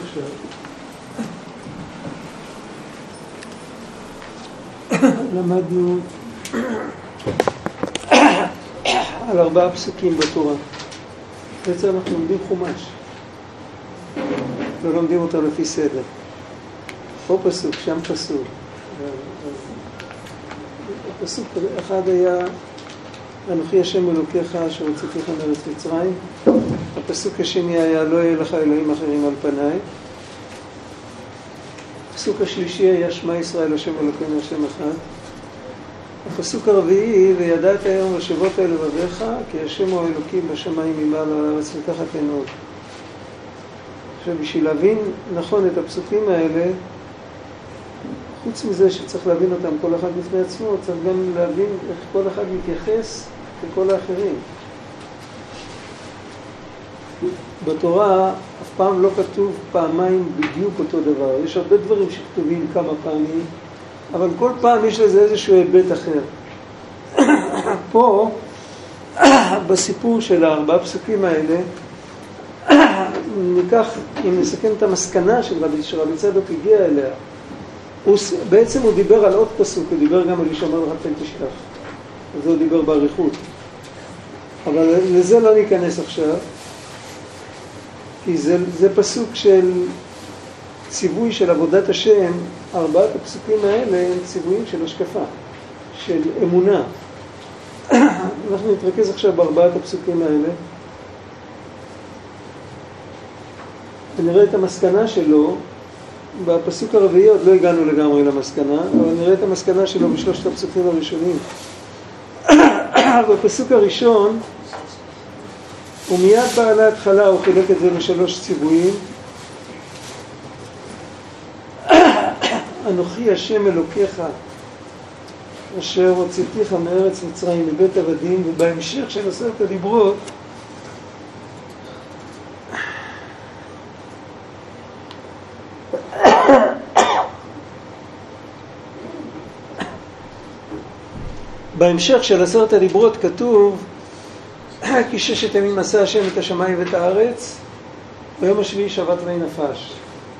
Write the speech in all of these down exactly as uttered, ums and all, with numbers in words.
עכשיו. למדנו על ארבעה פסוקים בתורה. בעצם אנחנו לומדים חומש. לא לומדים אותו לפי סדר. פה פסוק, שם פסוק. הפסוק אחד היה אנוכי השם אלוקיך אשר הוצאתיך מארץ מצרים. הפסוק השני היה לא יהיה לך אלוהים אחרים על פניי. הפסוק השלישי היה שמע ישראל השם אלוקינו השם אחד. הפסוק הרביעי וידעת היום לשבות אל לבביך כי השם הוא אלוקים בשמיים ממעל הארץ וככה כן עוד. עכשיו בשביל להבין נכון את הפסוקים האלה, חוץ מזה שצריך להבין אותם כל אחד בפני עצמו, צריך גם להבין איך כל אחד מתייחס לכל האחרים. בתורה אף פעם לא כתוב פעמיים בדיוק אותו דבר. יש הרבה דברים שכתובים כמה פעמים, אבל כל פעם יש לזה איזשהו היבט אחר. פה, בסיפור של הארבעה פסוקים האלה, ניקח, אם נסכם את המסקנה של רבי, שרבי צדוק הגיע אליה, הוא, בעצם הוא דיבר על עוד פסוק, הוא דיבר גם על איש אמר לך פן תשכח. אז הוא דיבר באריכות. אבל לזה לא ניכנס עכשיו, כי זה, זה פסוק של ציווי של עבודת השם. ארבעת הפסוקים האלה הם ציוויים של השקפה, של אמונה. אנחנו נתרכז עכשיו בארבעת הפסוקים האלה. ונראה את המסקנה שלו. בפסוק הרביעי עוד לא הגענו לגמרי למסקנה, אבל נראה את המסקנה שלו בשלושת הפסוקים הראשונים. בפסוק הראשון, ומיד בא להתחלה הוא חילק את זה לשלוש ציוויים. אנוכי השם אלוקיך אשר הוצאתיך מארץ מצרים מבית עבדים, ובהמשך של עשרת הדיברות בהמשך של עשרת הדיברות כתוב כי ששת ימים עשה השם את השמיים ואת הארץ ביום השביעי שבת ונפש.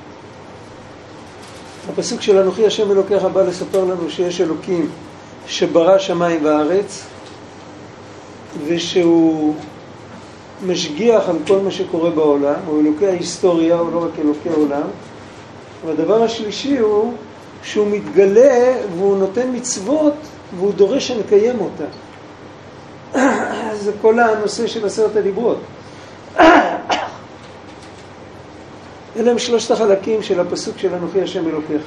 הפסוק של אנוכי השם אלוקיך בא לספר לנו שיש אלוקים שברא שמיים וארץ ושהוא משגיח על כל מה שקורה בעולם, הוא אלוקי ההיסטוריה, הוא לא רק אלוקי העולם. והדבר השלישי הוא שהוא מתגלה והוא נותן מצוות והוא דורש שנקיים אותה. זה כל הנושא של עשרת הדיברות. אלה הם שלושת החלקים של הפסוק של אנוכי השם אלוקיך.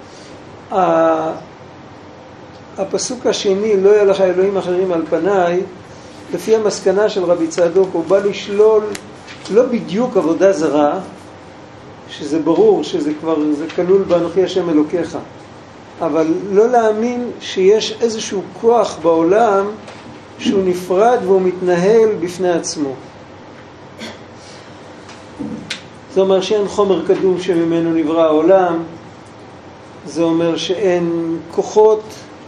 הפסוק השני, לא יהיה לך אלוהים אחרים על פניי, לפי המסקנה של רבי צדוק, הוא בא לשלול לא בדיוק עבודה זרה, שזה ברור שזה כבר, זה כלול באנוכי השם אלוקיך, אבל לא להאמין שיש איזשהו כוח בעולם שהוא נפרד והוא מתנהל בפני עצמו. זה אומר שאין חומר קדום שממנו נברא העולם, זה אומר שאין כוחות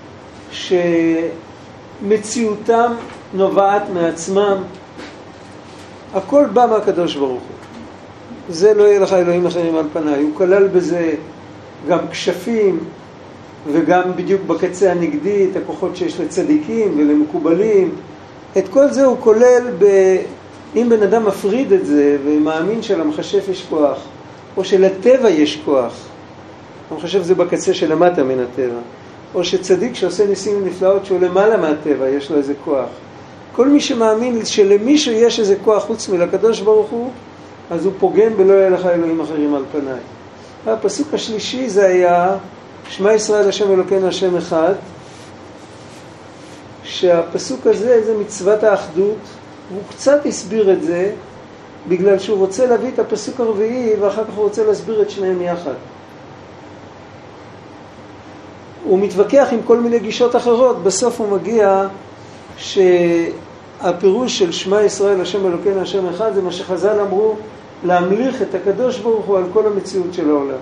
שמציאותם נובעת מעצמם, הכל בא מהקדוש ברוך הוא. זה לא יהיה לך אלוהים אחרים על פניי. הוא כלל בזה גם כשפים, וגם בדיוק בקצה הנגדי את הכוחות שיש לצדיקים ולמקובלים. את כל זה הוא כולל ב... אם בן אדם מפריד את זה ומאמין שלמחשף יש כוח, או שלטבע יש כוח, המחשף זה בקצה שלמטה מן הטבע, או שצדיק שעושה ניסים ונפלאות שהוא למעלה מהטבע, יש לו איזה כוח. כל מי שמאמין שלמישהו יש איזה כוח חוץ מלקדוש ברוך הוא, אז הוא פוגם בלא יהיה לך אלוהים אחרים על פניי. הפסוק השלישי זה היה שמע ישראל השם אלוקינו השם אחד, שהפסוק הזה זה מצוות האחדות. הוא קצת הסביר את זה בגלל שהוא רוצה להביא את הפסוק הרביעי ואחר כך הוא רוצה להסביר את שניהם יחד. הוא מתווכח עם כל מיני גישות אחרות. בסוף הוא מגיע שהפירוש של שמע ישראל השם אלוקינו השם אחד זה מה שחז"ל אמרו, להמליך את הקדוש ברוך הוא על כל המציאות של העולם.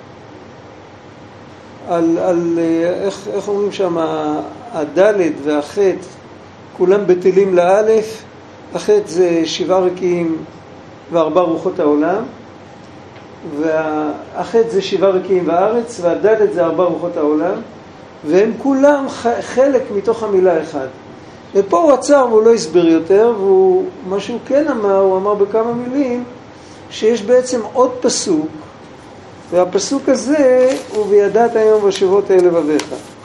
על, על איך, איך אומרים שם, הדלת והחטא כולם בטלים לאלף. החטא זה שבעה רקיעים וארבע רוחות העולם, והחטא זה שבעה רקיעים בארץ, והדלת זה ארבע רוחות העולם, והם כולם חלק מתוך המילה אחד. ופה הוא עצר והוא לא הסביר יותר, ומה שהוא כן אמר, הוא אמר בכמה מילים, שיש בעצם עוד פסוק, והפסוק הזה הוא וידעת היום בשבועות אל לבביך.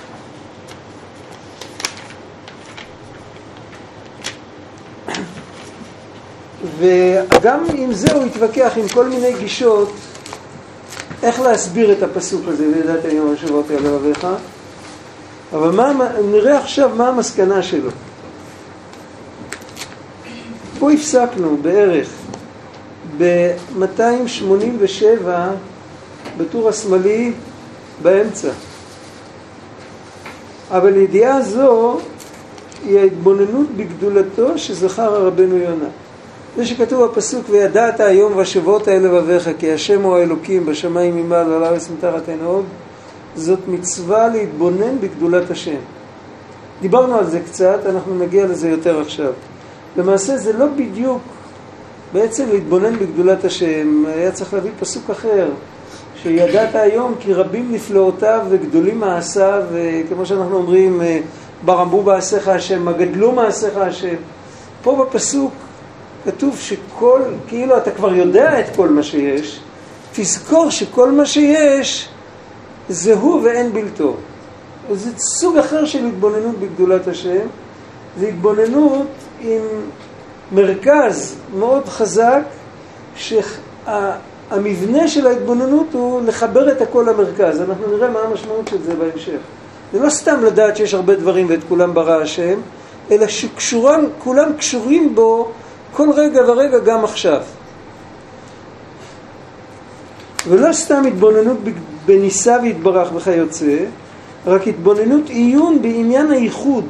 וגם עם זה הוא התווכח עם כל מיני גישות איך להסביר את הפסוק הזה וידעת היום בשבועות אל לבביך. אבל מה, נראה עכשיו מה המסקנה שלו. פה הפסקנו בערך ב-מאתיים שמונים ושבע בטור השמאלי באמצע. אבל ידיעה זו היא ההתבוננות בגדולתו שזכר הרבנו יונה. זה שכתוב בפסוק וידעת היום בשבועות אל לבביך כי השם הוא האלוקים בשמיים ממעל ועל הארץ מתחת אין עוד, זאת מצווה להתבונן בגדולת השם. דיברנו על זה קצת, אנחנו נגיע לזה יותר עכשיו. למעשה זה לא בדיוק בעצם להתבונן בגדולת השם, היה צריך להביא פסוק אחר, שידעת היום כי רבים נפלאותיו וגדולים מעשיו, וכמו שאנחנו אומרים, ברמבו בעשיך השם, מה גדלו מעשיך השם. פה בפסוק כתוב שכל, כאילו אתה כבר יודע את כל מה שיש, תזכור שכל מה שיש זה הוא ואין בלתו. זה סוג אחר של התבוננות בגדולת השם, זה התבוננות עם מרכז מאוד חזק, שהמבנה של ההתבוננות הוא לחבר את הכל למרכז. אנחנו נראה מה המשמעות של זה בהמשך. זה לא סתם לדעת שיש הרבה דברים ואת כולם ברא השם, אלא שקשורם, כולם קשורים בו כל רגע ורגע גם עכשיו. ולא סתם התבוננות בניסה והתברך וכיוצא, רק התבוננות עיון בעניין הייחוד.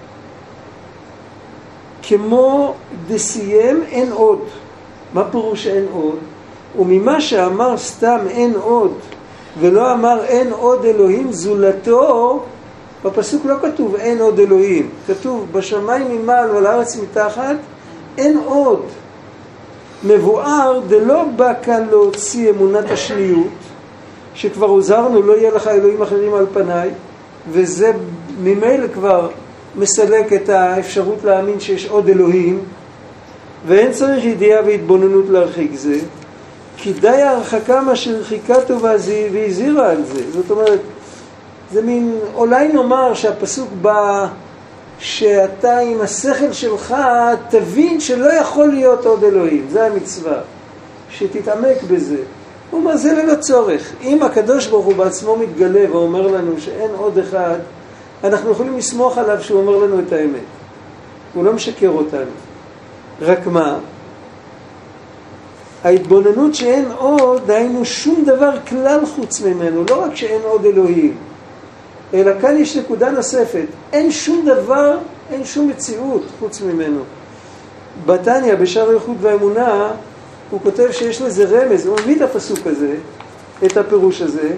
כמו דסיים אין עוד. מה פירוש אין עוד? וממה שאמר סתם אין עוד, ולא אמר אין עוד אלוהים זולתו, בפסוק לא כתוב אין עוד אלוהים. כתוב בשמיים ממעל ועל הארץ מתחת, אין עוד. מבואר דלא בא כאן להוציא אמונת השניות, שכבר הוזהרנו לא יהיה לך אלוהים אחרים על פניי, וזה ממילא כבר מסלק את האפשרות להאמין שיש עוד אלוהים, ואין צריך ידיעה והתבוננות להרחיק זה, כי די ההרחקה מה שהרחיקתו והזהירה על זה. זאת אומרת, זה מין, אולי נאמר שהפסוק בא שאתה עם השכל שלך תבין שלא יכול להיות עוד אלוהים. זה המצווה, שתתעמק בזה. הוא אומר, זה ללא צורך. אם הקדוש ברוך הוא בעצמו מתגלה ואומר לנו שאין עוד אחד, אנחנו יכולים לסמוך עליו שהוא אומר לנו את האמת. הוא לא משקר אותנו. רק מה? ההתבוננות שאין עוד, דהיינו שום דבר כלל חוץ ממנו, לא רק שאין עוד אלוהים, אלא כאן יש נקודה נוספת, אין שום דבר, אין שום מציאות חוץ ממנו. בתניא, בשער הייחוד והאמונה, הוא כותב שיש לזה רמז, הוא מביא את הפסוק הזה, את הפירוש הזה,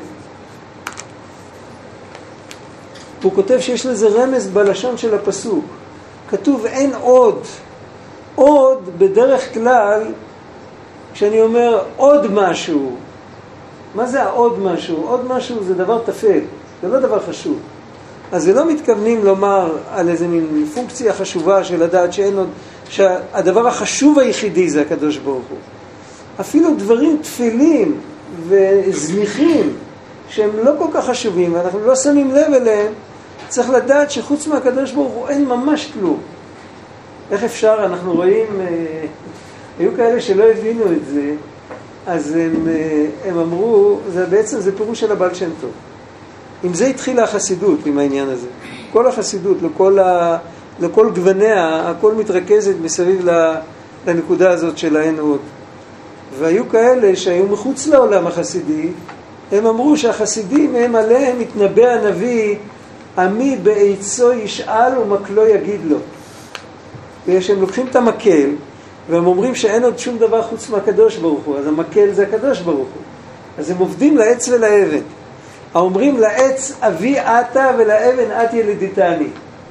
הוא כותב שיש לזה רמז בלשון של הפסוק. כתוב אין עוד. עוד בדרך כלל, כשאני אומר עוד משהו, מה זה העוד משהו? עוד משהו זה דבר תפל, זה לא דבר חשוב. אז זה לא מתכוונים לומר על איזה מין פונקציה חשובה של לדעת שאין עוד, שהדבר החשוב היחידי זה הקדוש ברוך הוא. אפילו דברים תפילים וזניחים, שהם לא כל כך חשובים, ואנחנו לא שמים לב אליהם, צריך לדעת שחוץ מהקדוש ברוך הוא אין ממש כלום. איך אפשר? אנחנו רואים, אה, היו כאלה שלא הבינו את זה, אז הם, אה, הם אמרו, זה בעצם זה פירוש של הבעל שם טוב. עם זה התחילה החסידות, עם העניין הזה. כל החסידות, לכל, ה, לכל גווניה, הכל מתרכזת מסביב לנקודה הזאת של האין עוד. והיו כאלה שהיו מחוץ לעולם החסידי, הם אמרו שהחסידים הם עליהם מתנבא הנביא, עמי בעצו ישאל ומקלו יגיד לו. ושהם לוקחים את המקל, והם אומרים שאין עוד שום דבר חוץ מהקדוש ברוך הוא, אז המקל זה הקדוש ברוך הוא. אז הם עובדים לעץ ולאבן. האומרים לעץ אבי אתה ולאבן את ילידיתני.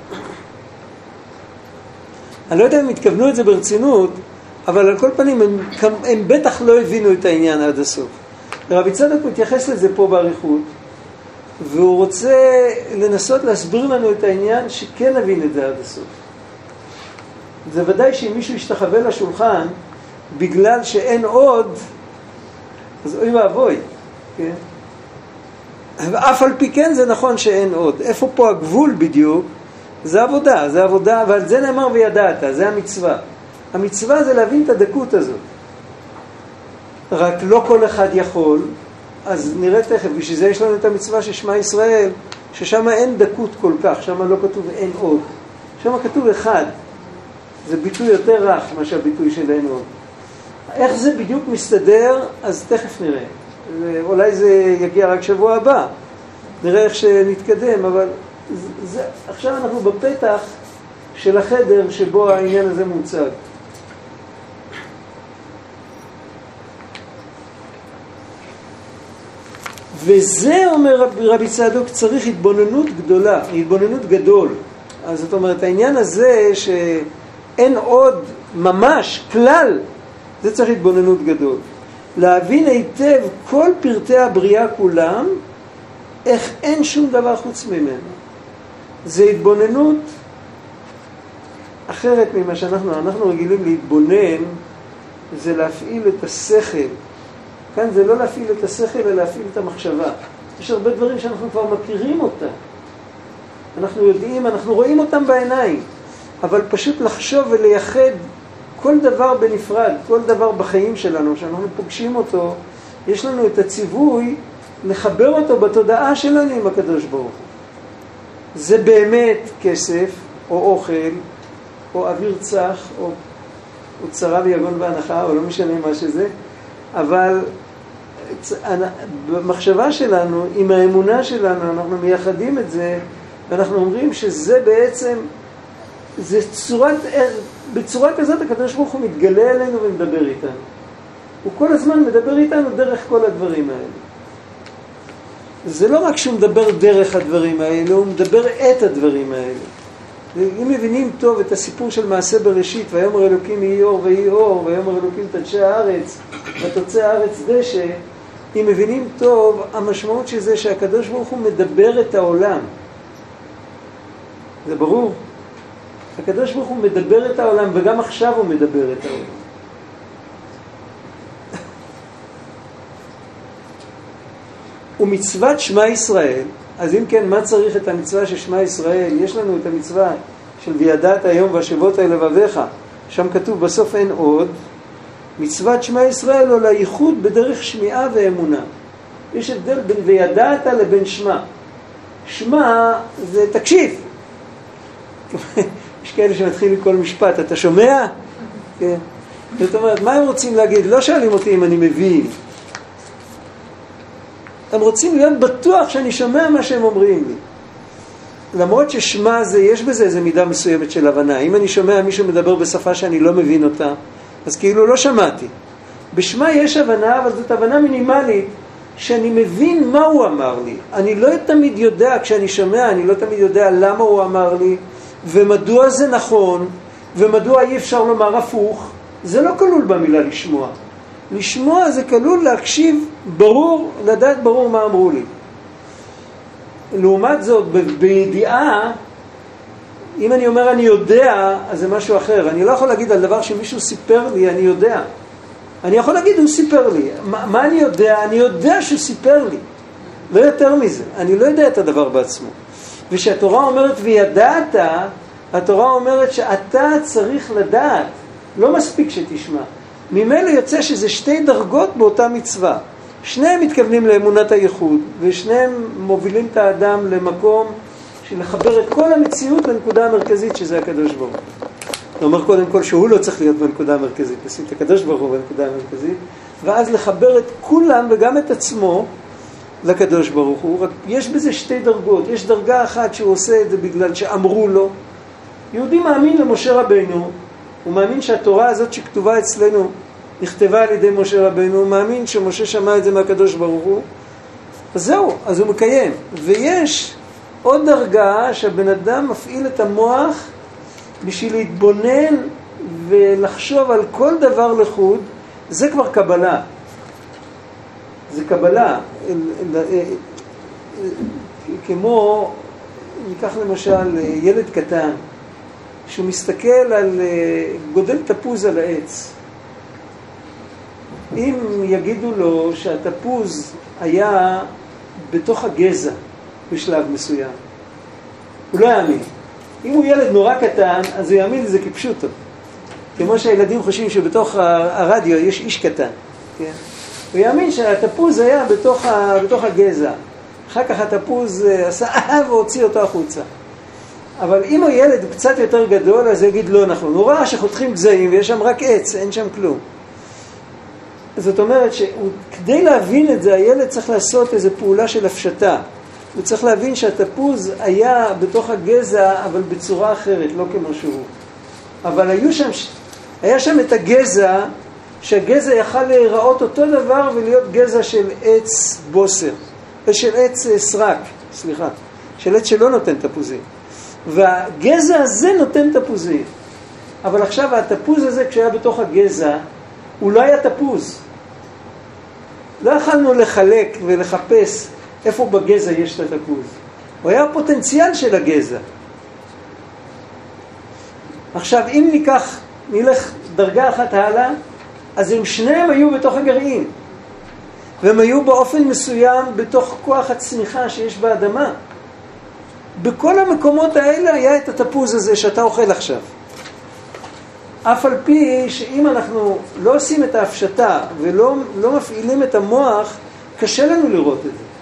אני לא יודע אם התכוונו את זה ברצינות, אבל על כל פנים הם, הם בטח לא הבינו את העניין עד הסוף. רבי צדוק מתייחס לזה פה בעריכות, והוא רוצה לנסות להסביר לנו את העניין שכן נבין את זה עד הסוף. זה ודאי שאם מישהו ישתחווה לשולחן בגלל שאין עוד, אז אוי ואבוי, כן? ואף על פי כן זה נכון שאין עוד. איפה פה הגבול בדיוק? זה עבודה, זה עבודה, ועל זה נאמר וידעת, זה המצווה. המצווה זה להבין את הדקות הזאת. רק לא כל אחד יכול, אז נראה תכף, בשביל זה יש לנו את המצווה ששמה ישראל, ששם אין דקות כל כך, שם לא כתוב אין עוד. שם כתוב אחד. זה ביטוי יותר רך מה שהביטוי של אין עוד. איך זה בדיוק מסתדר, אז תכף נראה. אולי זה יגיע רק שבוע הבא. נראה איך שנתקדם, אבל זה, זה, עכשיו אנחנו בפתח של החדר שבו העניין הזה מוצג. וזה, אומר רבי, רבי צדוק, צריך התבוננות גדולה, התבוננות גדול. אז זאת אומרת, העניין הזה שאין עוד ממש כלל, זה צריך התבוננות גדול. להבין היטב כל פרטי הבריאה כולם, איך אין שום דבר חוץ ממנו. זה התבוננות אחרת ממה שאנחנו, אנחנו רגילים להתבונן, זה להפעיל את השכל. כאן זה לא להפעיל את השכל, אלא להפעיל את המחשבה. יש הרבה דברים שאנחנו כבר מכירים אותם. אנחנו יודעים, אנחנו רואים אותם בעיניים. אבל פשוט לחשוב ולייחד כל דבר בנפרד, כל דבר בחיים שלנו, שאנחנו פוגשים אותו, יש לנו את הציווי לחבר אותו בתודעה שלנו עם הקדוש ברוך הוא. זה באמת כסף, או אוכל, או אוויר צח, או, או צרה ויגון בהנחה, או לא משנה מה שזה, אבל במחשבה שלנו, עם האמונה שלנו, אנחנו מייחדים את זה, ואנחנו אומרים שזה בעצם, זה צורת, בצורה כזאת הקדוש ברוך הוא מתגלה אלינו ומדבר איתנו. הוא כל הזמן מדבר איתנו דרך כל הדברים האלה. זה לא רק שהוא מדבר דרך הדברים האלה, הוא מדבר את הדברים האלה. אם מבינים טוב את הסיפור של מעשה בראשית, ויאמר אלוקים יהי אור ויהי אור, ויאמר אלוקים תדשא הארץ, ותוצא הארץ דשא, אם מבינים טוב, המשמעות של זה שהקדוש ברוך הוא מדבר את העולם. זה ברור. הקדוש ברוך הוא מדבר את העולם, וגם עכשיו הוא מדבר את העולם. ומצוות שמה ישראל, אז אם כן, מה צריך את המצווה של שמה ישראל? יש לנו את המצווה של וידעת היום והשבות אל לבביך, שם כתוב בסוף אין עוד. מצוות שמה ישראל או לייחוד בדרך שמיעה ואמונה. יש הבדל בין וידעת לבין שמה. שמה זה תקשיב. יש כאלה שמתחילים כל משפט, אתה שומע? כן. זאת אומרת, מה הם רוצים להגיד? לא שואלים אותי אם אני מבין. הם רוצים להיות בטוח שאני שומע מה שהם אומרים לי. למרות ששמה זה, יש בזה איזו מידה מסוימת של הבנה. אם אני שומע מישהו מדבר בשפה שאני לא מבין אותה, אז כאילו לא שמעתי. בשמה יש הבנה, אבל זאת הבנה מינימלית, שאני מבין מה הוא אמר לי. אני לא תמיד יודע, כשאני שומע, אני לא תמיד יודע למה הוא אמר לי, ומדוע זה נכון, ומדוע אי אפשר לומר הפוך. זה לא כלול במילה לשמוע. לשמוע זה כלול להקשיב ברור, לדעת ברור מה אמרו לי. לעומת זאת, ב- בידיעה, אם אני אומר אני יודע, אז זה משהו אחר. אני לא יכול להגיד על דבר שמישהו סיפר לי, אני יודע. אני יכול להגיד, הוא סיפר לי. מה, מה אני יודע? אני יודע שהוא סיפר לי. לא יותר מזה. אני לא יודע את הדבר בעצמו. ושהתורה אומרת וידעת, התורה אומרת שאתה צריך לדעת. לא מספיק שתשמע. ממילא יוצא שזה שתי דרגות באותה מצווה. שניהם מתכוונים לאמונת הייחוד, ושניהם מובילים את האדם למקום של לחבר את כל המציאות לנקודה המרכזית, שזה הקדוש ברוך הוא. הוא אומר קודם כל שהוא לא צריך להיות בנקודה המרכזית, לשים את הקדוש ברוך הוא בנקודה המרכזית, ואז לחבר את כולם וגם את עצמו לקדוש ברוך הוא. רק יש בזה שתי דרגות. יש דרגה אחת שהוא עושה את זה בגלל שאמרו לו. יהודי מאמין למשה רבינו, הוא מאמין שהתורה הזאת שכתובה אצלנו נכתבה על ידי משה רבינו, הוא מאמין שמשה שמע את זה מהקדוש ברוך הוא, אז זהו, אז הוא מקיים. ויש עוד דרגה שהבן אדם מפעיל את המוח בשביל להתבונן ולחשוב על כל דבר לחוד, זה כבר קבלה. זה קבלה. כמו, ניקח למשל ילד קטן, שהוא מסתכל על גודל תפוז על העץ. אם יגידו לו שהתפוז היה בתוך הגזע בשלב מסוים, הוא לא יאמין. אם הוא ילד נורא קטן, אז הוא יאמין לזה כפשוטו. כמו שהילדים חושבים שבתוך הרדיו יש איש קטן. כן? הוא יאמין שהתפוז היה בתוך, בתוך הגזע. אחר כך התפוז עשה אה והוציא אותו החוצה. אבל אם הילד הוא קצת יותר גדול, אז הוא יגיד לא נכון. הוא ראה שחותכים גזעים ויש שם רק עץ, אין שם כלום. זאת אומרת שכדי להבין את זה, הילד צריך לעשות איזו פעולה של הפשטה. הוא צריך להבין שהתפוז היה בתוך הגזע, אבל בצורה אחרת, לא כמו שהוא. אבל היו שם, היה שם את הגזע, שהגזע יכל להיראות אותו דבר ולהיות גזע של עץ בוסר, של עץ סרק, סליחה, של עץ שלא נותן תפוזים. והגזע הזה נותן תפוזים. אבל עכשיו התפוז הזה, כשהיה בתוך הגזע, הוא לא היה תפוז. לא יכלנו לחלק ולחפש איפה בגזע יש את התפוז. הוא היה הפוטנציאל של הגזע. עכשיו, אם ניקח, נלך דרגה אחת הלאה, אז הם שניהם היו בתוך הגרעין. והם היו באופן מסוים בתוך כוח הצמיחה שיש באדמה. בכל המקומות האלה היה את התפוז הזה שאתה אוכל עכשיו. אף על פי שאם אנחנו לא עושים את ההפשטה ולא לא מפעילים את המוח, קשה לנו לראות את זה.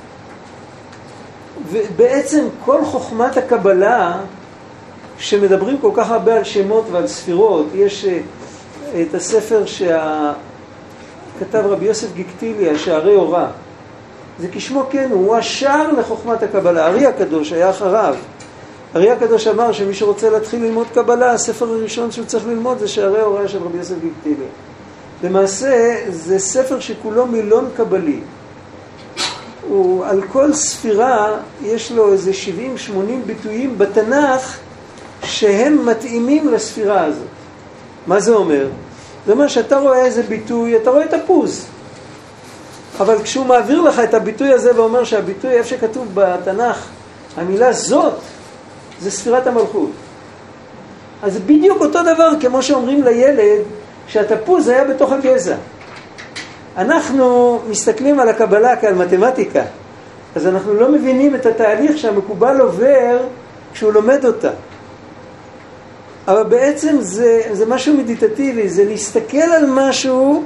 ובעצם כל חוכמת הקבלה, שמדברים כל כך הרבה על שמות ועל ספירות, יש את הספר שכתב רבי יוסף גיקטיליה, שערי אורה. זה כשמו כן, הוא השער לחוכמת הקבלה. ארי הקדוש היה אחריו. ארי הקדוש אמר שמי שרוצה להתחיל ללמוד קבלה, הספר הראשון שהוא צריך ללמוד זה שערי אורה של רבי יוסף גיקטיליה. למעשה זה ספר שכולו מילון קבלי. הוא, על כל ספירה יש לו איזה שבעים שמונים ביטויים בתנ"ך שהם מתאימים לספירה הזאת. מה זה אומר? זה אומר שאתה רואה איזה ביטוי, אתה רואה תפוז. אבל כשהוא מעביר לך את הביטוי הזה ואומר שהביטוי איפה שכתוב בתנ"ך, המילה זאת, זה ספירת המלכות. אז זה בדיוק אותו דבר כמו שאומרים לילד שהתפוז היה בתוך הגזע. אנחנו מסתכלים על הקבלה כעל מתמטיקה, אז אנחנו לא מבינים את התהליך שהמקובל עובר כשהוא לומד אותה. אבל בעצם זה, זה משהו מדיטטיבי, זה להסתכל על משהו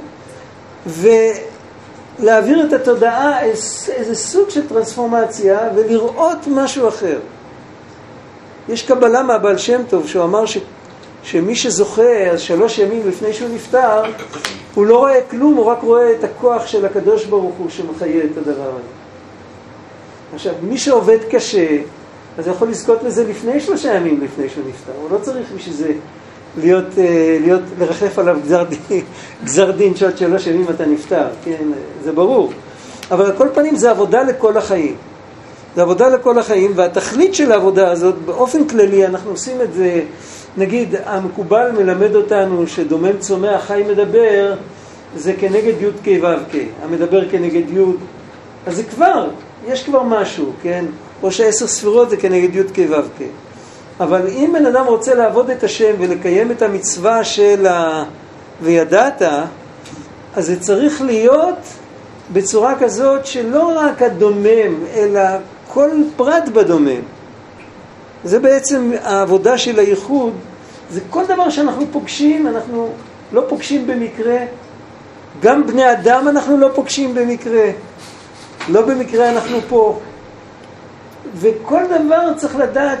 ולהעביר את התודעה איזה סוג של טרנספורמציה ולראות משהו אחר. יש קבלה מהבעל שם טוב שהוא אמר ש, שמי שזוכה שלוש ימים לפני שהוא נפטר, הוא לא רואה כלום, הוא רק רואה את הכוח של הקדוש ברוך הוא שמחיה את הדבר הזה. עכשיו, מי שעובד קשה, אז הוא יכול לזכות לזה לפני שלושה ימים לפני שהוא נפטר. הוא לא צריך בשביל זה להיות, להיות, לרחף עליו גזר דין, גזר דין שעוד שלוש ימים אתה נפטר, כן? זה ברור. אבל על כל פנים זה עבודה לכל החיים. זה עבודה לכל החיים, והתכלית של העבודה הזאת, באופן כללי, אנחנו עושים את זה, נגיד, המקובל מלמד אותנו שדומם צומח חי מדבר, זה כנגד י' כ' ו' כ', המדבר כנגד י', אז זה כבר, יש כבר משהו, כן? או שעשר ספירות זה כנגד י' כ' ו' כ'. אבל אם בן אדם רוצה לעבוד את השם ולקיים את המצווה של ה... וידעת, אז זה צריך להיות בצורה כזאת שלא רק הדומם, אלא כל פרט בדומם. זה בעצם העבודה של הייחוד, זה כל דבר שאנחנו פוגשים, אנחנו לא פוגשים במקרה, גם בני אדם אנחנו לא פוגשים במקרה, לא במקרה אנחנו פה. וכל דבר צריך לדעת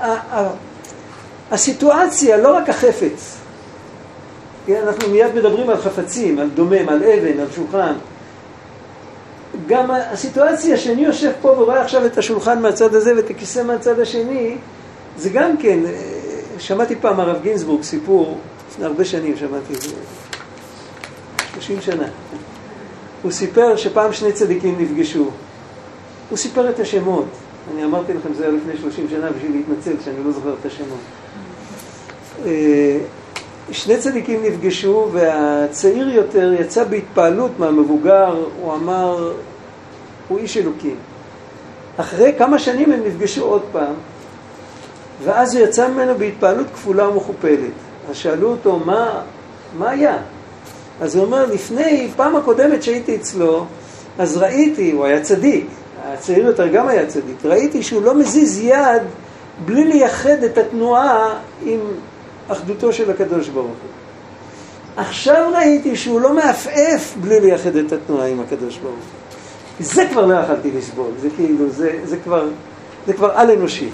שהסיטואציה, לא רק החפץ, אנחנו מיד מדברים על חפצים, על דומם, על אבן, על שולחן, גם הסיטואציה שאני יושב פה ורואה עכשיו את השולחן מהצד הזה ואת הכיסא מהצד השני, זה גם כן, שמעתי פעם הרב גינסבורג סיפור, לפני הרבה שנים שמעתי, שלושים שנה. הוא סיפר שפעם שני צדיקים נפגשו. הוא סיפר את השמות. אני אמרתי לכם, זה היה לפני שלושים שנה בשביל להתנצל שאני לא זוכר את השמות. שני צדיקים נפגשו, והצעיר יותר יצא בהתפעלות מהמבוגר, הוא אמר, הוא איש אלוקים. אחרי כמה שנים הם נפגשו עוד פעם, ואז הוא יצא ממנו בהתפעלות כפולה ומכופלת. אז שאלו אותו, מה, מה היה? אז הוא אומר, לפני, פעם הקודמת שהייתי אצלו, אז ראיתי, הוא היה צדיק, הצעיר יותר גם היה צדיק, ראיתי שהוא לא מזיז יד בלי לייחד את התנועה עם אחדותו של הקדוש ברוך הוא. עכשיו ראיתי שהוא לא מאפף בלי לייחד את התנועה עם הקדוש ברוך הוא. זה כבר לא יכלתי לסבול, זה כאילו, זה, זה כבר, זה כבר על אנושי.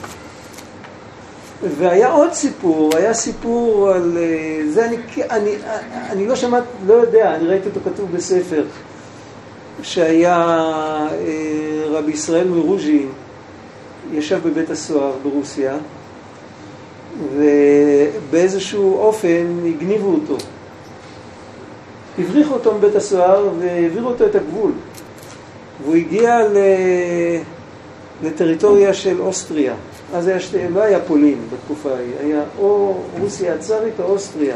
והיה עוד סיפור, היה סיפור על, זה אני, אני, אני לא שמעת, לא יודע, אני ראיתי אותו כתוב בספר, שהיה רבי ישראל מרוז'ין, ישב בבית הסוהר ברוסיה, ובאיזשהו אופן הגניבו אותו. הבריחו אותו מבית הסוהר והעבירו אותו את הגבול. והוא הגיע לטריטוריה של אוסטריה. אז היה שתי, לא היה פולין בתקופה ההיא, היה או רוסיה הצארית או אוסטריה.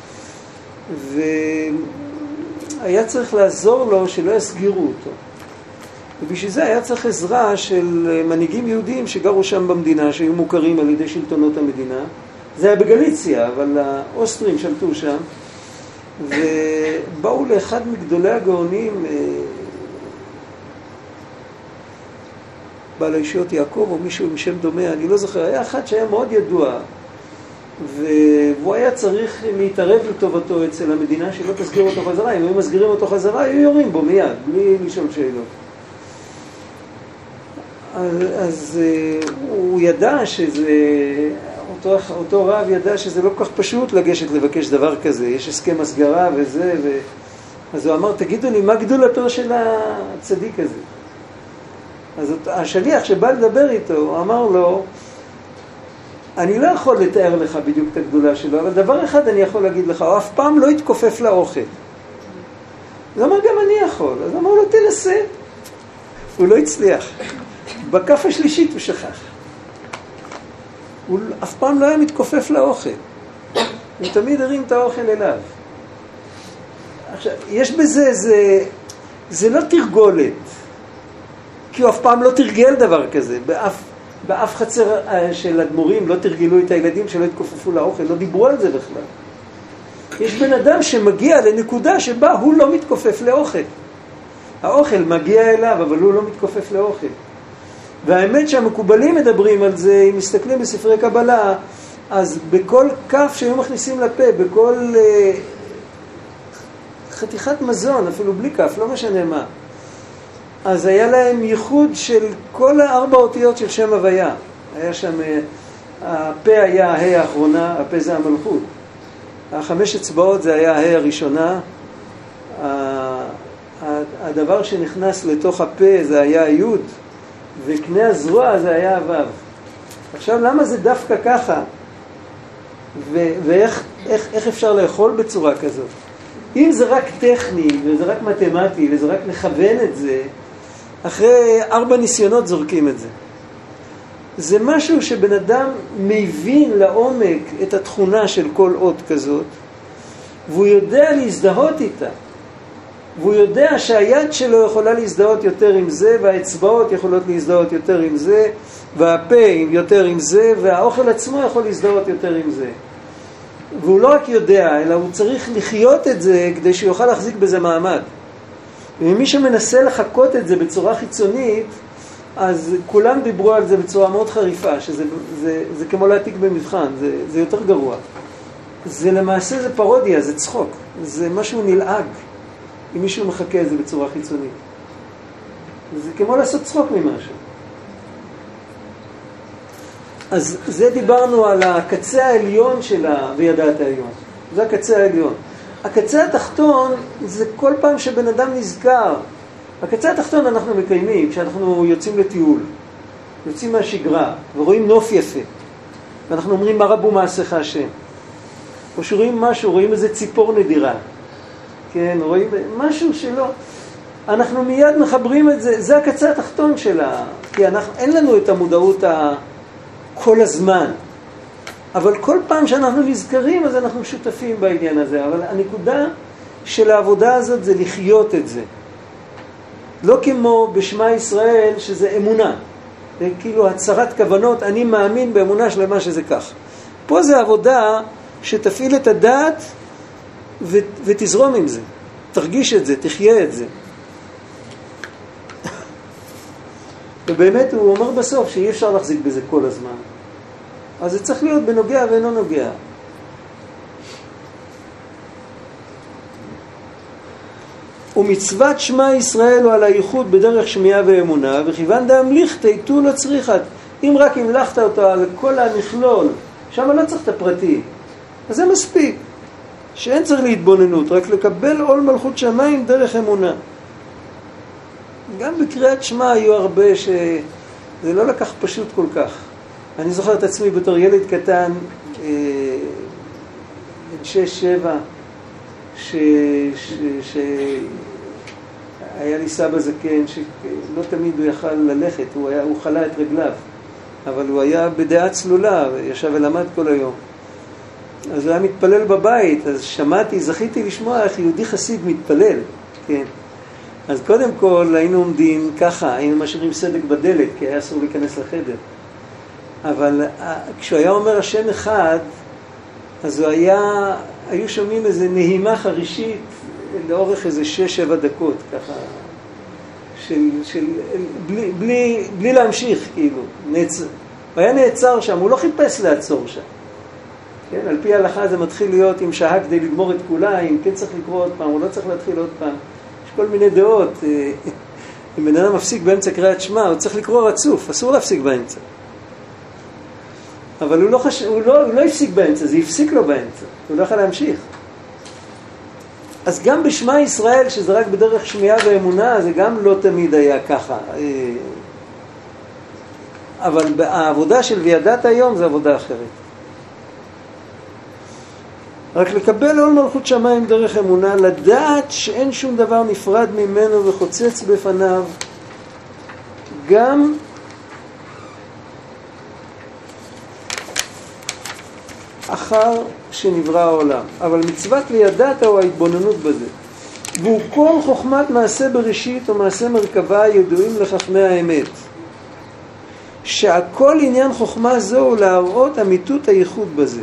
והיה צריך לעזור לו שלא יסגירו אותו. ובשביל זה היה צריך עזרה של מנהיגים יהודים שגרו שם במדינה, שהיו מוכרים על ידי שלטונות המדינה. זה היה בגליציה, אבל האוסטרים שלטו שם. ובאו לאחד מגדולי הגאונים, בעל הישועות יעקב או מישהו עם שם דומה, אני לא זוכר, היה אחד שהיה מאוד ידוע, והוא היה צריך להתערב לטובתו אצל המדינה שלא תסגיר אותו חזרה. אם היו מסגירים אותו חזרה, היו יורים בו מיד, בלי לשאול שאלות. אז, אז הוא ידע שזה, אותו, אותו רב ידע שזה לא כל כך פשוט לגשת לבקש דבר כזה, יש הסכם הסגרה וזה, ו... אז הוא אמר, תגידו לי, מה גדולתו של הצדיק הזה? אז השליח שבא לדבר איתו, הוא אמר לו, אני לא יכול לתאר לך בדיוק את הגדולה שלו, אבל דבר אחד אני יכול להגיד לך, הוא אף פעם לא התכופף לאוכל. אז אמר, גם אני יכול. אז אמר לו, תנסה. הוא לא הצליח. בכף השלישית הוא שכח. הוא אף פעם לא היה מתכופף לאוכל. הוא תמיד הרים את האוכל אליו. עכשיו, יש בזה, זה, זה לא תרגולת. כי הוא אף פעם לא תרגל דבר כזה. באף, באף חצר של אדמו"רים לא תרגלו את הילדים שלא התכופפו לאוכל. לא דיברו על זה בכלל. יש בן אדם שמגיע לנקודה שבה הוא לא מתכופף לאוכל. האוכל מגיע אליו, אבל הוא לא מתכופף לאוכל. והאמת שהמקובלים מדברים על זה, אם מסתכלים בספרי קבלה, אז בכל כף שהיו מכניסים לפה, בכל uh, חתיכת מזון, אפילו בלי כף, לא משנה מה, אז היה להם ייחוד של כל הארבע אותיות של שם הוויה. היה שם, uh, הפה היה ההא האחרונה, הפה זה המלכות. החמש אצבעות זה היה ההא הראשונה, הדבר שנכנס לתוך הפה זה היה היוד, וקנה הזרוע זה היה הוו. עכשיו למה זה דווקא ככה? ו- ואיך איך, איך אפשר לאכול בצורה כזאת? אם זה רק טכני וזה רק מתמטי וזה רק לכוון את זה, אחרי ארבע ניסיונות זורקים את זה. זה משהו שבן אדם מבין לעומק את התכונה של כל אות כזאת, והוא יודע להזדהות איתה. והוא יודע שהיד שלו יכולה להזדהות יותר עם זה, והאצבעות יכולות להזדהות יותר עם זה, והפה יותר עם זה, והאוכל עצמו יכול להזדהות יותר עם זה. והוא לא רק יודע, אלא הוא צריך לחיות את זה כדי שהוא יוכל להחזיק בזה מעמד. ומי שמנסה לחכות את זה בצורה חיצונית, אז כולם דיברו על זה בצורה מאוד חריפה, שזה זה, זה כמו להעתיק במבחן, זה, זה יותר גרוע. זה למעשה זה פרודיה, זה צחוק, זה משהו נלעג. אם מישהו מחכה את זה בצורה חיצונית. זה כמו לעשות צחוק ממשהו. אז זה דיברנו על הקצה העליון של וידעת העליון. זה הקצה העליון. הקצה התחתון זה כל פעם שבן אדם נזכר. הקצה התחתון אנחנו מקיימים כשאנחנו יוצאים לטיול. יוצאים מהשגרה ורואים נוף יפה. ואנחנו אומרים מה רבו מעשיך השם. או שרואים משהו, רואים איזה ציפור נדירה. כן, רואים משהו שלא. אנחנו מיד מחברים את זה, זה הקצה התחתון שלה, כי אנחנו, אין לנו את המודעות ה... כל הזמן. אבל כל פעם שאנחנו נזכרים, אז אנחנו שותפים בעניין הזה. אבל הנקודה של העבודה הזאת זה לחיות את זה. לא כמו בשמה ישראל, שזה אמונה. זה כאילו הצהרת כוונות, אני מאמין באמונה שלמה שזה כך. פה זה עבודה שתפעיל את הדעת ו- ותזרום עם זה. תרגיש את זה, תחיה את זה. ובאמת הוא אומר בסוף שאי אפשר להחזיק בזה כל הזמן. אז זה צריך להיות בנוגע ואינו נוגע. ומצוות שמה ישראל הוא על הייחוד בדרך שמיעה ואמונה, וכיוון דאמליך תיתו לא צריכת. אם רק המלכת אותו על כל המכלול, שם לא צריך את הפרטי. אז זה מספיק. שאין צריך להתבוננות, רק לקבל עול מלכות שמיים דרך אמונה. גם בקריאת שמה היו הרבה שזה לא לקח פשוט כל כך. אני זוכר את עצמי בתור ילד קטן, אה, שש, שבע, ש... ש... ש... היה לי סבא זקן שלא תמיד הוא יכל ללכת, הוא, היה, הוא חלה את רגליו, אבל הוא היה בדעה צלולה, ישב ולמד כל היום. אז הוא היה מתפלל בבית, אז שמעתי, זכיתי לשמוע איך יהודי חסיד מתפלל, כן. אז קודם כל היינו עומדים ככה, היינו משאירים סדק בדלת, כי היה אסור להיכנס לחדר. אבל כשהוא היה אומר השם אחד, אז הוא היה, היו שומעים איזו נהימה חרישית לאורך איזה שש, שבע דקות, ככה, של, של, בלי, בלי, בלי להמשיך, כאילו, נעצר. הוא היה נעצר שם, הוא לא חיפש לעצור שם. כן, על פי ההלכה זה מתחיל להיות עם שעה כדי לגמור את כולה, אם כן צריך לקרוא עוד פעם, הוא לא צריך להתחיל עוד פעם. יש כל מיני דעות. אם בן אדם מפסיק באמצע קריאת שמע, הוא צריך לקרוא רצוף, אסור להפסיק באמצע. אבל הוא לא, חש... הוא לא, הוא לא הפסיק באמצע, זה הפסיק לו באמצע. הוא לא יכול להמשיך. אז גם בשמה ישראל, שזה רק בדרך שמיעה ואמונה, זה גם לא תמיד היה ככה. אבל העבודה של וידעת היום זה עבודה אחרת. רק לקבל עול מלכות שמיים דרך אמונה, לדעת שאין שום דבר נפרד ממנו וחוצץ בפניו, גם אחר שנברא העולם. אבל מצוות וידעת הוא ההתבוננות בזה. והוא כל חוכמת מעשה בראשית או מעשה מרכבה ידועים לחכמי האמת. שהכל עניין חוכמה זו הוא להראות אמיתות הייחוד בזה.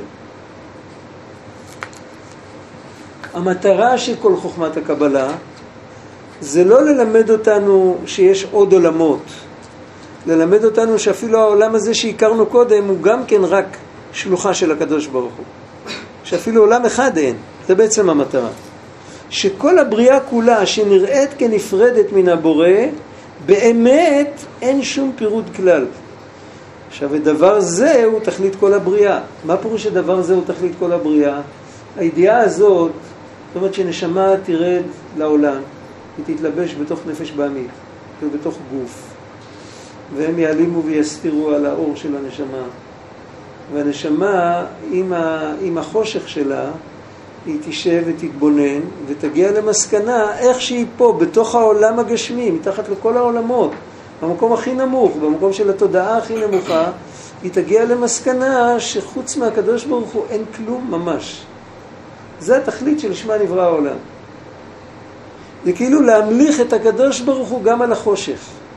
המטרה של כל חוכמת הקבלה זה לא ללמד אותנו שיש עוד עולמות. ללמד אותנו שאפילו העולם הזה שהכרנו קודם הוא גם כן רק שלוחה של הקדוש ברוך הוא. שאפילו עולם אחד אין. זה בעצם המטרה. שכל הבריאה כולה שנראית כנפרדת מן הבורא, באמת אין שום פירוט כלל. עכשיו, הדבר זה הוא תכלית כל הבריאה. מה פירוש הדבר זה הוא תכלית כל הבריאה? הידיעה הזאת, זאת אומרת שנשמה תרד לעולם, היא תתלבש בתוך נפש בעמית, ובתוך גוף, והם יעלימו ויסתירו על האור של הנשמה. והנשמה, עם, ה, עם החושך שלה, היא תשב ותתבונן, ותגיע למסקנה איך שהיא פה, בתוך העולם הגשמי, מתחת לכל העולמות, במקום הכי נמוך, במקום של התודעה הכי נמוכה, היא תגיע למסקנה שחוץ מהקדוש ברוך הוא אין כלום ממש. זה התכלית של שמה נברא העולם. זה כאילו להמליך את הקדוש ברוך הוא גם על החושך.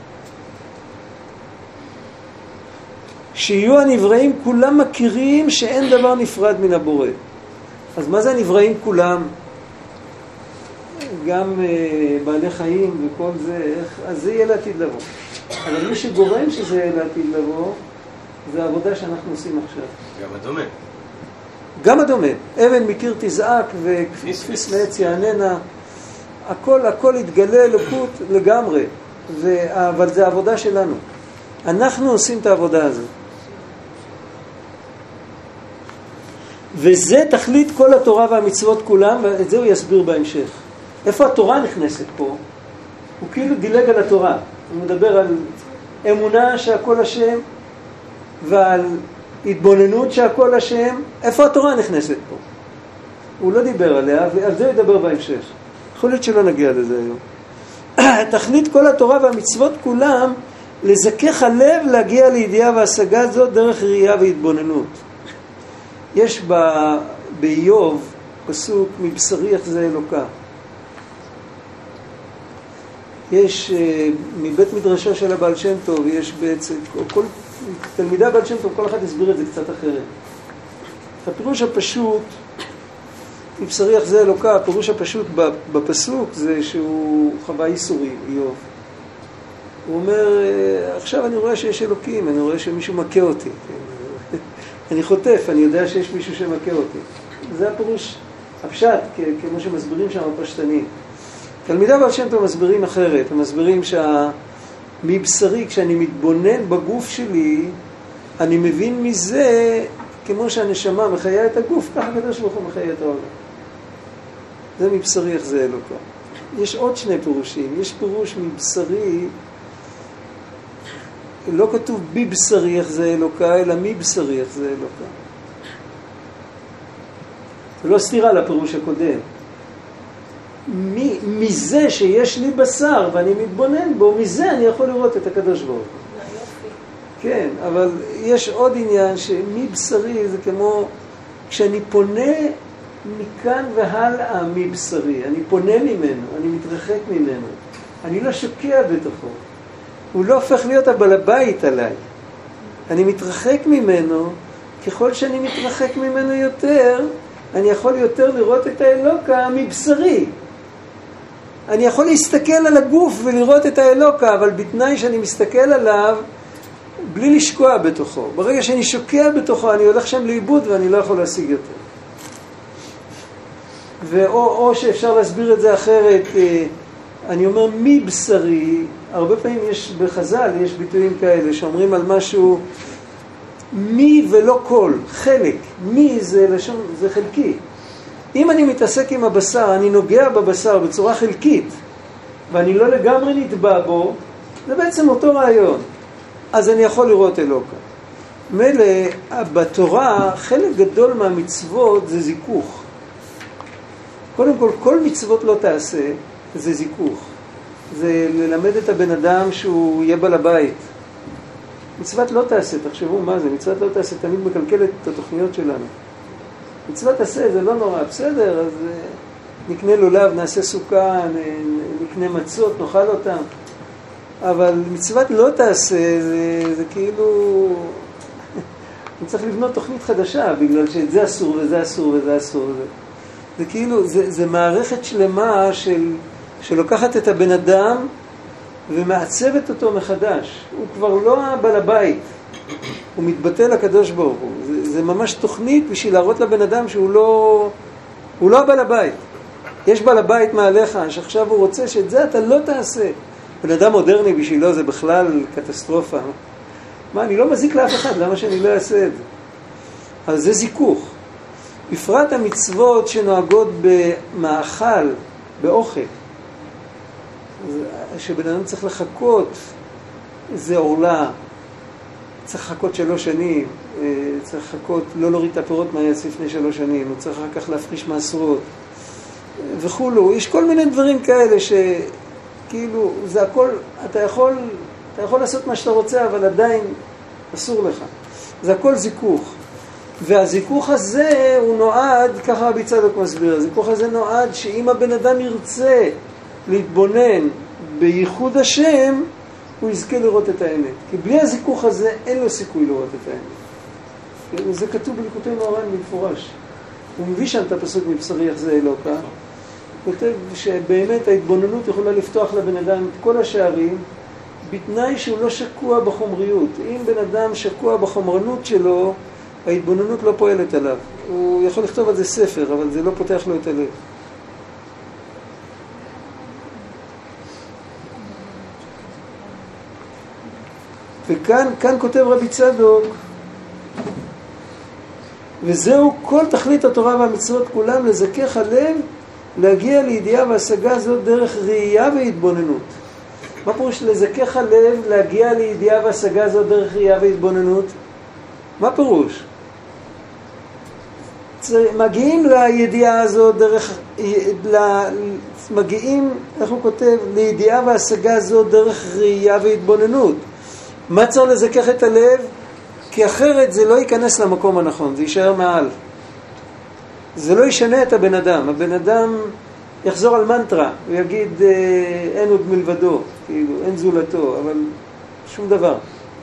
שיהיו הנבראים כולם מכירים שאין דבר נפרד מן הבורא. אז מה זה הנבראים כולם? גם uh, בעלי חיים וכל זה, איך, אז זה יהיה לעתיד לבוא. אבל מי שגורם שזה יהיה לעתיד לבוא, זה העבודה שאנחנו עושים עכשיו. גם הדומה. גם הדומה. אבן מקיר תזעק וכפיס מעץ יעננה. הכל, הכל יתגלה אלוקות לגמרי. ו... אבל זה העבודה שלנו. אנחנו עושים את העבודה הזאת. וזה תכלית כל התורה והמצוות כולם, ואת זה הוא יסביר בהמשך. איפה התורה נכנסת פה? הוא כאילו דילג על התורה. הוא מדבר על אמונה שהכל השם, ועל התבוננות שהכל השם. איפה התורה נכנסת פה? הוא לא דיבר עליה, ועל זה ידבר בהמשך. יכול להיות שלא נגיע לזה היום. תכלית כל התורה והמצוות כולם, לזכך הלב להגיע לידיעה והשגה זאת דרך ראייה והתבוננות. יש ב, באיוב פסוק מבשרי יחזה אלוקה. יש מבית מדרשו של הבעל שם טוב, יש בעצם, כל תלמידי הבעל שם טוב, כל אחד הסביר את זה קצת אחרת. הפירוש הפשוט, מבשרי יחזה אלוקה, הפירוש הפשוט בפסוק זה שהוא חווה ייסורים, איוב. הוא אומר, עכשיו אני רואה שיש אלוקים, אני רואה שמישהו מכה אותי. אני חוטף, אני יודע שיש מישהו שמכה אותי. זה הפירוש הפשט, כמו שמסבירים שם הפשטנים. תלמידי הבעל שם טוב מסבירים אחרת, הם מסבירים שמבשרי, כשאני מתבונן בגוף שלי, אני מבין מזה, כמו שהנשמה מחיה את הגוף, ככה הקדוש ברוך הוא מחיה את העולם. זה מבשרי יחזה אלוקה. יש עוד שני פירושים, יש פירוש מבשרי, לא כתוב בבשרי יחזה אלוקה, אלא מבשרי יחזה אלוקה. זה לא סתירה לפירוש הקודם. מזה שיש לי בשר ואני מתבונן בו, מזה אני יכול לראות את הקדוש ברוך הוא. כן, אבל יש עוד עניין שמבשרי זה כמו כשאני פונה מכאן והלאה מבשרי, אני פונה ממנו, אני מתרחק ממנו, אני לא שוקע בתוכו, הוא לא הופך להיות הבעל הבית עליי, אני מתרחק ממנו, ככל שאני מתרחק ממנו יותר, אני יכול יותר לראות את האלוקה מבשרי. אני יכול להסתכל על הגוף ולראות את האלוקה, אבל בתנאי שאני מסתכל עליו בלי לשקוע בתוכו. ברגע שאני שוקע בתוכו, אני הולך שם לאיבוד ואני לא יכול להשיג יותר. ואו, או שאפשר להסביר את זה אחרת, אני אומר מבשרי, הרבה פעמים יש בחז"ל, יש ביטויים כאלה שאומרים על משהו מי ולא כל, חלק. מי זה לשון, זה חלקי. אם אני מתעסק עם הבשר, אני נוגע בבשר בצורה חלקית, ואני לא לגמרי נטבע בו, זה בעצם אותו רעיון. אז אני יכול לראות אלוקה. מילא, בתורה, חלק גדול מהמצוות זה זיכוך. קודם כל, כל מצוות לא תעשה, זה זיכוך. זה ללמד את הבן אדם שהוא יהיה בעל הבית. מצוות לא תעשה, תחשבו מה זה, מצוות לא תעשה, תמיד מקלקלת את התוכניות שלנו. מצוות תעשה, זה לא נורא, בסדר, אז נקנה לולב, נעשה סוכה, נקנה מצות, נאכל אותם. אבל מצוות לא תעשה, זה, זה כאילו... אני צריך לבנות תוכנית חדשה, בגלל שזה אסור וזה אסור וזה אסור. זה, זה כאילו, זה, זה מערכת שלמה של, שלוקחת את הבן אדם ומעצבת אותו מחדש. הוא כבר לא בעל הבית, הוא מתבטא לקדוש ברוך הוא. זה, זה ממש תוכנית בשביל להראות לבן אדם שהוא לא, הוא לא בעל הבית. יש בעל הבית מעליך, שעכשיו הוא רוצה שאת זה אתה לא תעשה. בן אדם מודרני בשבילו זה בכלל קטסטרופה. מה, אני לא מזיק לאף אחד, למה שאני לא אעשה את זה? אז זה זיכוך. בפרט המצוות שנוהגות במאכל, באוכל, שבן אדם צריך לחכות, זה עורלה, צריך לחכות שלוש שנים, צריך לחכות, לא להוריד את הפירות מהעץ לפני שלוש שנים, הוא צריך אחר כך להפריש מעשרות, וכולו. יש כל מיני דברים כאלה שכאילו, זה הכל, אתה יכול, אתה יכול לעשות מה שאתה רוצה, אבל עדיין אסור לך. זה הכל זיכוך. והזיכוך הזה הוא נועד, ככה רבי צדוק מסביר, הזיכוך הזה נועד שאם הבן אדם ירצה להתבונן בייחוד השם, הוא יזכה לראות את האמת. כי בלי הזיכוך הזה אין לו סיכוי לראות את האמת. וזה כתוב בליקוטי מוהר"ן במפורש. הוא מביא שם את הפסוק מבשרי יחזה אלוקה. הוא כותב שבאמת ההתבוננות יכולה לפתוח לבן אדם את כל השערים, בתנאי שהוא לא שקוע בחומריות. אם בן אדם שקוע בחומרנות שלו, ההתבוננות לא פועלת עליו. הוא יכול לכתוב על זה ספר, אבל זה לא פותח לו את הלב. וכאן כאן כותב רבי צדוק, וזהו כל תכלית התורה והמצוות כולם, לזכך הלב, להגיע לידיעה והשגה זאת דרך ראייה והתבוננות. מה פירוש לזכך הלב, להגיע לידיעה והשגה זאת דרך ראייה והתבוננות? מה פירוש? מגיעים לידיעה הזאת דרך, מגיעים, איך הוא כותב, לידיעה והשגה הזאת דרך ראייה והתבוננות. מה צריך לזכך את הלב? כי אחרת זה לא ייכנס למקום הנכון, זה יישאר מעל. זה לא ישנה את הבן אדם. הבן אדם יחזור על מנטרה, הוא יגיד אין עוד מלבדו, כאילו אין זולתו, אבל שום דבר.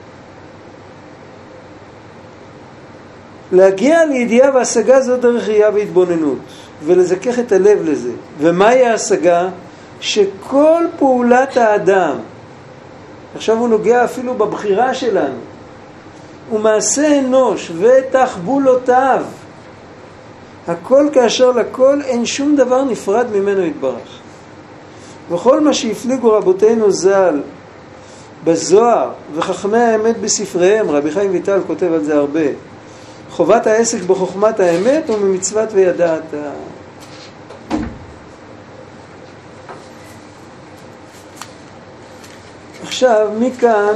להגיע לידיעה והשגה זו דרך ראייה והתבוננות, ולזכך את הלב לזה. ומהי ההשגה? שכל פעולת האדם, עכשיו הוא נוגע אפילו בבחירה שלנו, ומעשה אנוש ותחבולותיו, הכל כאשר לכל, אין שום דבר נפרד ממנו יתברך. וכל מה שהפליגו רבותינו ז"ל בזוהר וחכמי האמת בספריהם, רבי חיים ויטל כותב על זה הרבה, חובת העסק בחוכמת האמת וממצוות וידעת. עכשיו מכאן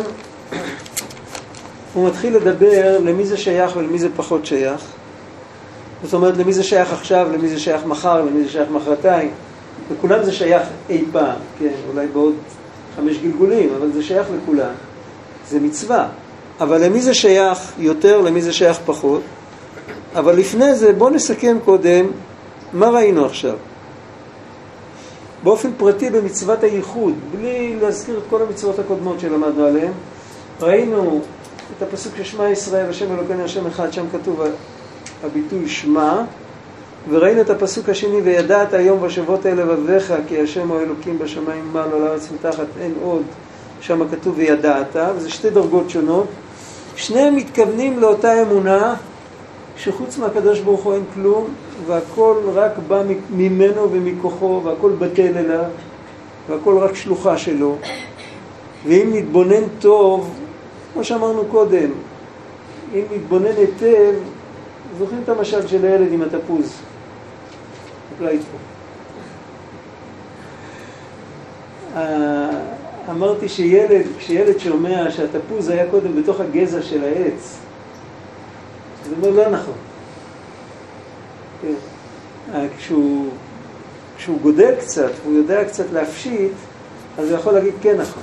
הוא מתחיל לדבר למי זה שייך ולמי זה פחות שייך. זאת אומרת, למי זה שייך עכשיו, למי זה שייך מחר, למי זה שייך מחרתיים. לכולם זה שייך אי פעם, כן, אולי בעוד חמש גלגולים, אבל זה שייך לכולם. זה מצווה. אבל למי זה שייך יותר, למי זה שייך פחות. אבל לפני זה, בואו נסכם קודם, מה ראינו עכשיו? באופן פרטי במצוות הייחוד, בלי להזכיר את כל המצוות הקודמות שלמדנו עליהן, ראינו את הפסוק ששמע ישראל, השם אלוקינו השם אחד, שם כתוב הביטוי שמע, וראינו את הפסוק השני, וידעת היום בשבועות האלה לבביך, כי השם הוא אלוקים בשמיים מעל על הארץ מתחת, אין עוד, שם כתוב וידעת, וזה שתי דרגות שונות. שניהם מתכוונים לאותה אמונה, שחוץ מהקדוש ברוך הוא אין כלום, והכל רק בא ממנו ומכוחו, והכל בטל אליו, והכל רק שלוחה שלו. ואם נתבונן טוב, כמו שאמרנו קודם, אם נתבונן היטב, זוכרים את המשל של הילד עם התפוז. אולי פה. אמרתי שילד, כשילד שומע שהתפוז היה קודם בתוך הגזע של העץ, זה אומר לא נכון. כשהוא, כשהוא גודל קצת, הוא יודע קצת להפשיט, אז הוא יכול להגיד כן נכון.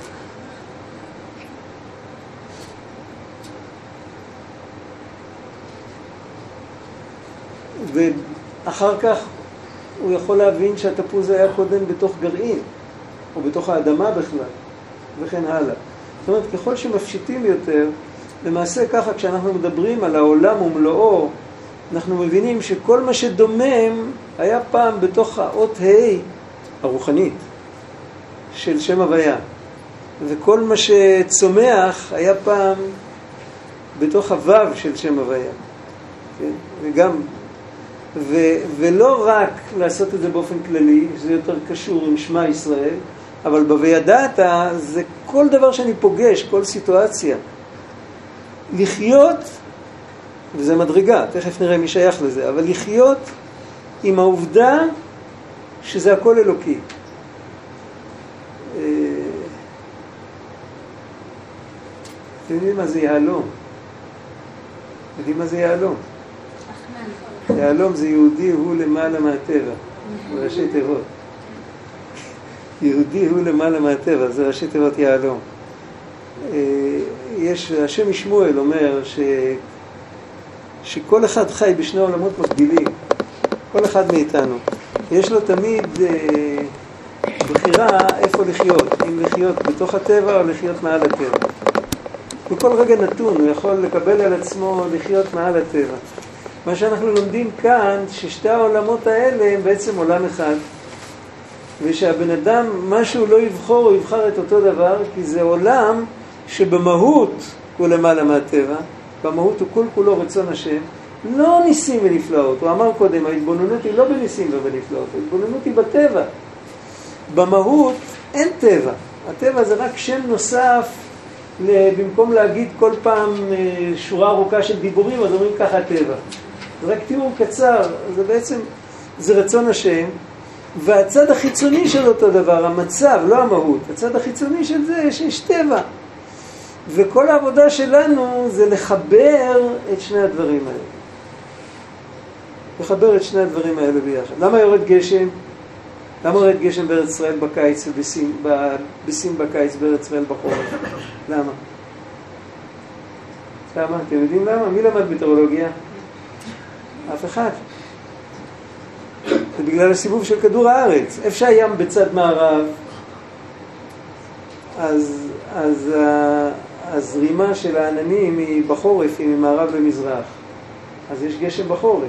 ואחר כך הוא יכול להבין שהתפוז היה קודם בתוך גרעין, או בתוך האדמה בכלל, וכן הלאה. זאת אומרת, ככל שמפשיטים יותר, למעשה ככה כשאנחנו מדברים על העולם ומלואו, אנחנו מבינים שכל מה שדומם היה פעם בתוך האות ה' הרוחנית של שם הוויה. וכל מה שצומח היה פעם בתוך הוו של שם הוויה. כן? וגם, ו, ולא רק לעשות את זה באופן כללי, שזה יותר קשור עם שמע ישראל, אבל בוידעת זה כל דבר שאני פוגש, כל סיטואציה. לחיות, וזה מדרגה, תכף נראה מי שייך לזה, אבל לחיות עם העובדה שזה הכל אלוקי. אתם יודעים מה זה יהלום? יודעים מה זה יהלום? יהלום זה יהודי הוא למעלה מהטבע, זה ראשי תיבות. יהודי הוא למעלה מהטבע, זה ראשי תיבות יהלום. יש, השם משמואל אומר ש, שכל אחד חי בשני עולמות מקבילים, כל אחד מאיתנו. יש לו תמיד אה, בחירה איפה לחיות, אם לחיות בתוך הטבע או לחיות מעל הטבע. בכל רגע נתון הוא יכול לקבל על עצמו לחיות מעל הטבע. מה שאנחנו לומדים כאן, ששתי העולמות האלה הם בעצם עולם אחד, ושהבן אדם, מה שהוא לא יבחור, הוא יבחר את אותו דבר, כי זה עולם שבמהות הוא למעלה מהטבע, במהות הוא כל כולו רצון השם, לא ניסים ונפלאות. הוא אמר קודם, ההתבוננות היא לא בניסים ובנפלאות, ההתבוננות היא בטבע. במהות אין טבע, הטבע זה רק שם נוסף, במקום להגיד כל פעם שורה ארוכה של דיבורים, אז אומרים ככה הטבע. זה רק תיאור קצר, זה בעצם, זה רצון השם, והצד החיצוני של אותו דבר, המצב, לא המהות, הצד החיצוני של זה שיש טבע. וכל העבודה שלנו זה לחבר את שני הדברים האלה. לחבר את שני הדברים האלה ביחד. למה יורד גשם? למה יורד גשם בארץ ישראל בקיץ ובסין, בסין בקיץ בארץ ישראל בחורף? למה? למה? אתם יודעים למה? מי למד מטאורולוגיה? אף אחד. זה בגלל הסיבוב של כדור הארץ. איפה שהים בצד מערב, אז, אז הזרימה של העננים היא בחורף, היא ממערב למזרח. אז יש גשם בחורף.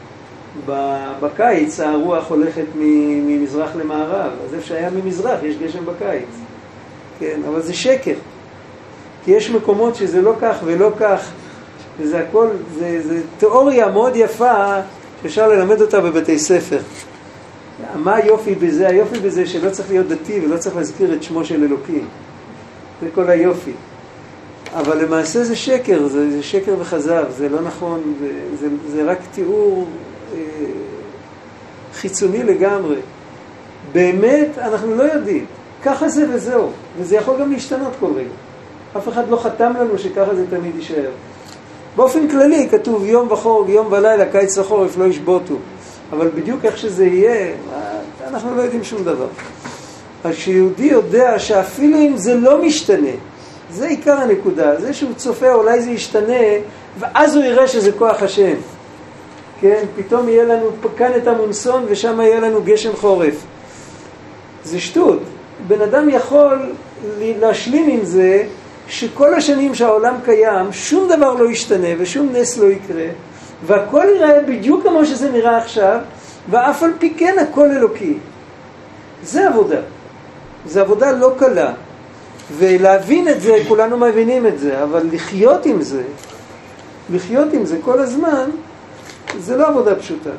בקיץ הרוח הולכת ממזרח למערב, אז איפה שהיה ממזרח יש גשם בקיץ. כן, אבל זה שקר. כי יש מקומות שזה לא כך ולא כך, וזה הכל, זה, זה תיאוריה מאוד יפה שאפשר ללמד אותה בבתי ספר. מה היופי בזה? היופי בזה שלא צריך להיות דתי ולא צריך להזכיר את שמו של אלוקים. זה כל היופי. אבל למעשה זה שקר, זה, זה שקר וחזב, זה לא נכון, זה, זה, זה רק תיאור אה, חיצוני לגמרי. באמת אנחנו לא יודעים. ככה זה וזהו, וזה יכול גם להשתנות כל רגע. אף אחד לא חתם לנו שככה זה תמיד יישאר. באופן כללי כתוב יום וחורף, יום ולילה, קיץ וחורף, לא ישבותו. אבל בדיוק איך שזה יהיה, אנחנו לא יודעים שום דבר. אז שיהודי יודע שאפילו אם זה לא משתנה, זה עיקר הנקודה, זה שהוא צופה, אולי זה ישתנה, ואז הוא יראה שזה כוח השם. כן, פתאום יהיה לנו כאן את המונסון, ושם יהיה לנו גשם חורף. זה שטות. בן אדם יכול להשלים עם זה, שכל השנים שהעולם קיים, שום דבר לא ישתנה, ושום נס לא יקרה, והכל יראה בדיוק כמו שזה נראה עכשיו, ואף על פי כן הכל אלוקי. זה עבודה. זה עבודה לא קלה. ולהבין את זה, כולנו מבינים את זה, אבל לחיות עם זה, לחיות עם זה כל הזמן, זה לא עבודה פשוטה.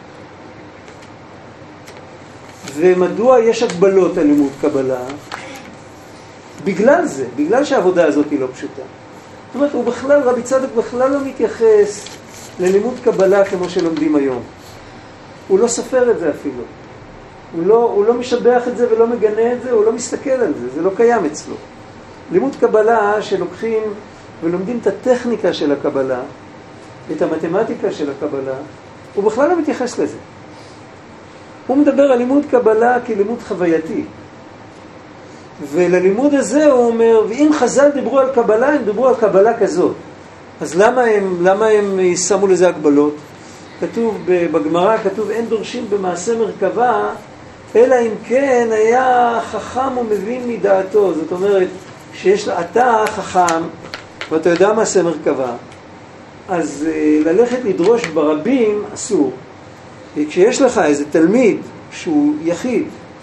ומדוע יש הגבלות על לימוד קבלה? בגלל זה, בגלל שהעבודה הזאת היא לא פשוטה. זאת אומרת, הוא בכלל, רבי צדוק בכלל לא מתייחס ללימוד קבלה כמו שלומדים היום. הוא לא סופר את זה אפילו. הוא לא, הוא לא משבח את זה ולא מגנה את זה, הוא לא מסתכל על זה, זה לא קיים אצלו. לימוד קבלה שלוקחים ולומדים את הטכניקה של הקבלה, את המתמטיקה של הקבלה, הוא בכלל לא מתייחס לזה. הוא מדבר על לימוד קבלה כלימוד חווייתי. וללימוד הזה הוא אומר, ואם חז"ל דיברו על קבלה, הם דיברו על קבלה כזאת. אז למה הם, למה הם שמו לזה הגבלות? כתוב בגמרא, כתוב אין דורשים במעשה מרכבה, אלא אם כן היה חכם ומבין מדעתו. זאת אומרת, שיש אתה חכם, ואתה יודע מעשה מרכבה, אז ללכת לדרוש ברבים אסור. כשיש לך איזה תלמיד שהוא יחיד,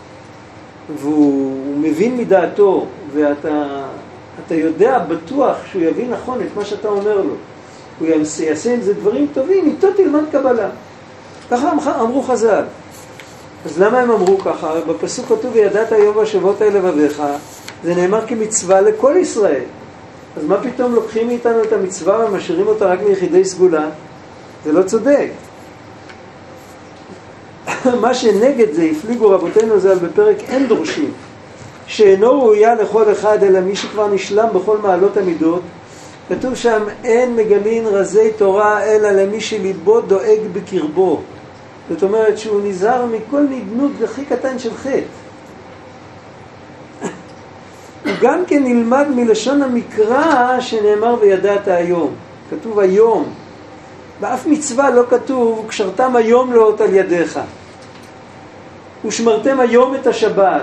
והוא מבין מדעתו, ואתה אתה יודע בטוח שהוא יבין נכון את מה שאתה אומר לו, הוא יעשה עם זה דברים טובים, איתו תלמד קבלה. ככה אמרו חז"ל. אז למה הם אמרו ככה? בפסוק כתוב, וידעת היום והשבות האלה לבביך, זה נאמר כמצווה לכל ישראל. אז מה פתאום לוקחים מאיתנו את המצווה ומשאירים אותה רק מיחידי סגולה? זה לא צודק. מה שנגד זה, הפליגו רבותינו ז"ל בפרק אין דורשים, שאינו ראויה לכל אחד אלא מי שכבר נשלם בכל מעלות המידות. כתוב שם, אין מגלין רזי תורה אלא למי שליבו דואג בקרבו. זאת אומרת שהוא נזהר מכל נדנות הכי קטן של חטא. הוא גם כן נלמד מלשון המקרא שנאמר וידעת היום. כתוב היום. באף מצווה לא כתוב קשרתם היום לאות על ידיך. ושמרתם היום את השבת.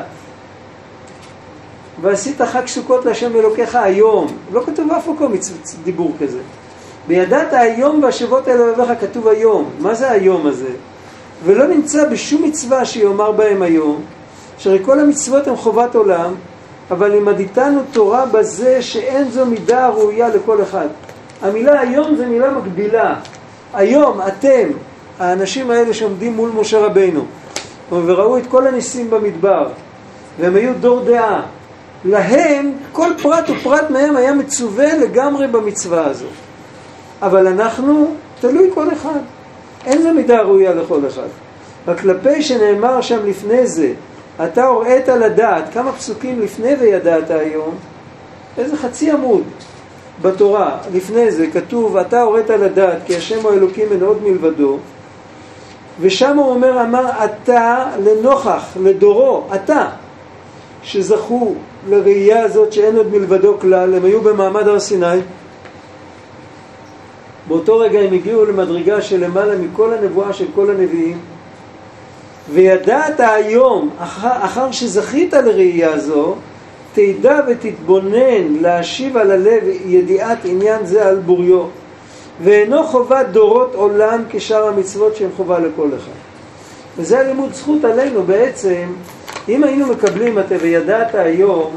ועשית חג סוכות להשם אלוקיך היום. לא כתוב אף מקום דיבור כזה. בידעת היום והשבות אל לבביך כתוב היום. מה זה היום הזה? ולא נמצא בשום מצווה שיאמר בהם היום, שהרי כל המצוות הן חובת עולם, אבל לימדתנו תורה בזה שאין זו מידה ראויה לכל אחד. המילה היום זה מילה מקבילה. היום אתם, האנשים האלה שעומדים מול משה רבינו, וראו את כל הניסים במדבר, והם היו דור דעה, להם כל פרט ופרט מהם היה מצווה לגמרי במצווה הזו. אבל אנחנו תלוי כל אחד. אין זו מידה ראויה לכל אחד. וכלפי שנאמר שם לפני זה, אתה הוראת לדעת, כמה פסוקים לפני וידעת היום, איזה חצי עמוד בתורה, לפני זה כתוב, אתה הוראת לדעת, כי השם הוא אלוקים אין עוד מלבדו, ושם הוא אומר, אמר אתה לנוכח, לדורו, אתה, שזכו לראייה הזאת שאין עוד מלבדו כלל, הם היו במעמד הר סיני, באותו רגע הם הגיעו למדרגה של למעלה מכל הנבואה של כל הנביאים, וידעת היום, אחר, אחר שזכית לראייה זו, תדע ותתבונן להשיב על הלב ידיעת עניין זה על בוריו, ואינו חובת דורות עולם כשאר המצוות שהן חובה לכל אחד. וזה הלימוד זכות עלינו בעצם. אם היינו מקבלים את וידעת היום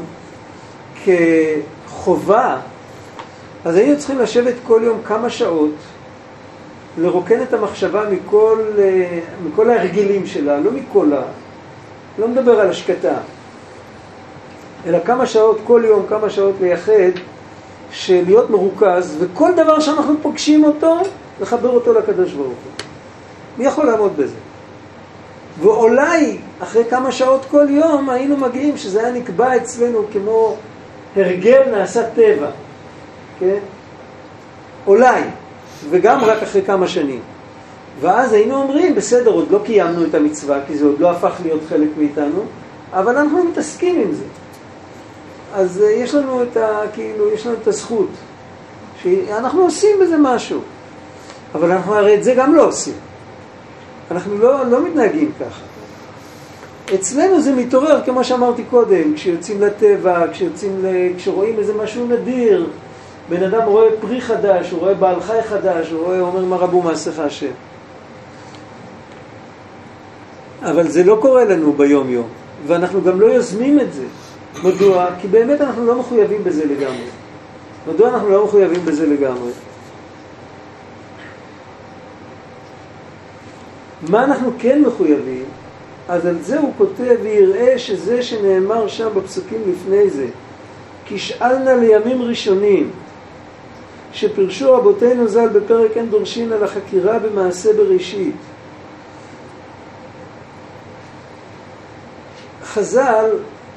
כחובה, אז היינו צריכים לשבת כל יום כמה שעות, לרוקן את המחשבה מכל, מכל ההרגילים שלה, לא מכל ה... לא מדבר על השקטה, אלא כמה שעות כל יום, כמה שעות לייחד, של להיות מרוכז, וכל דבר שאנחנו פוגשים אותו, לחבר אותו לקדוש ברוך הוא. מי יכול לעמוד בזה? ואולי אחרי כמה שעות כל יום היינו מגיעים שזה היה נקבע אצלנו כמו הרגל נעשה טבע, כן? אולי, וגם רק אחרי כמה שנים. ואז היינו אומרים, בסדר, עוד לא קיימנו את המצווה, כי זה עוד לא הפך להיות חלק מאיתנו, אבל אנחנו מתעסקים עם זה. אז יש לנו את ה, כאילו, יש לנו את הזכות, שאנחנו עושים בזה משהו, אבל אנחנו הרי את זה גם לא עושים. אנחנו לא, לא מתנהגים ככה. אצלנו זה מתעורר, כמו שאמרתי קודם, כשיוצאים לטבע, כשיוצאים, כשרואים איזה משהו נדיר, בן אדם רואה פרי חדש, הוא רואה בעל חי חדש, הוא רואה, אומר מה רבו מעשיך השם. אבל זה לא קורה לנו ביום יום, ואנחנו גם לא יוזמים את זה. מדוע? כי באמת אנחנו לא מחויבים בזה לגמרי. מדוע אנחנו לא מחויבים בזה לגמרי? מה אנחנו כן מחויבים? אז על זה הוא כותב, ויראה שזה שנאמר שם בפסוקים לפני זה, כי שאלנה לימים ראשונים, שפרשו רבותינו ז"ל בפרק אין דורשין על החקירה במעשה בראשית. חז"ל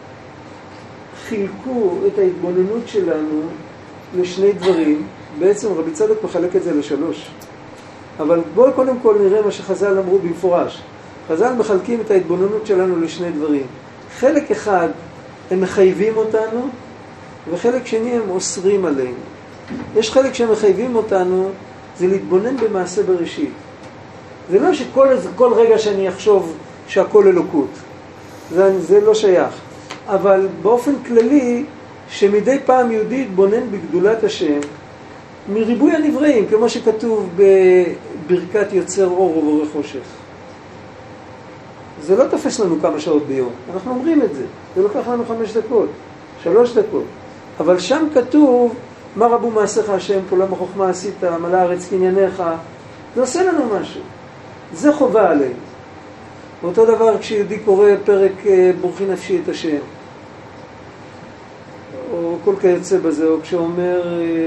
חילקו את ההתבוננות שלנו לשני דברים. בעצם רבי צדוק מחלק את זה לשלוש. אבל בואו קודם כל נראה מה שחז"ל אמרו במפורש. חז"ל מחלקים את ההתבוננות שלנו לשני דברים. חלק אחד הם מחייבים אותנו, וחלק שני הם אוסרים עלינו. יש חלק שהם מחייבים אותנו, זה להתבונן במעשה בראשית. זה לא שכל כל רגע שאני אחשוב שהכל אלוקות. זה, זה לא שייך. אבל באופן כללי, שמדי פעם יהודי יתבונן בגדולת השם, מריבוי הנבראים, כמו שכתוב בברכת יוצר אור ובורא חושך. זה לא תופס לנו כמה שעות ביום. אנחנו אומרים את זה. זה לוקח לנו חמש דקות, שלוש דקות. אבל שם כתוב, מה רבו מעשיך השם, כל החוכמה עשית, מלא הארץ קנייניך. זה עושה לנו משהו. זה חובה עלינו. ואותו דבר כשיהודי קורא פרק בורכי נפשי את השם. או כל כיוצא בזה, או כשאומר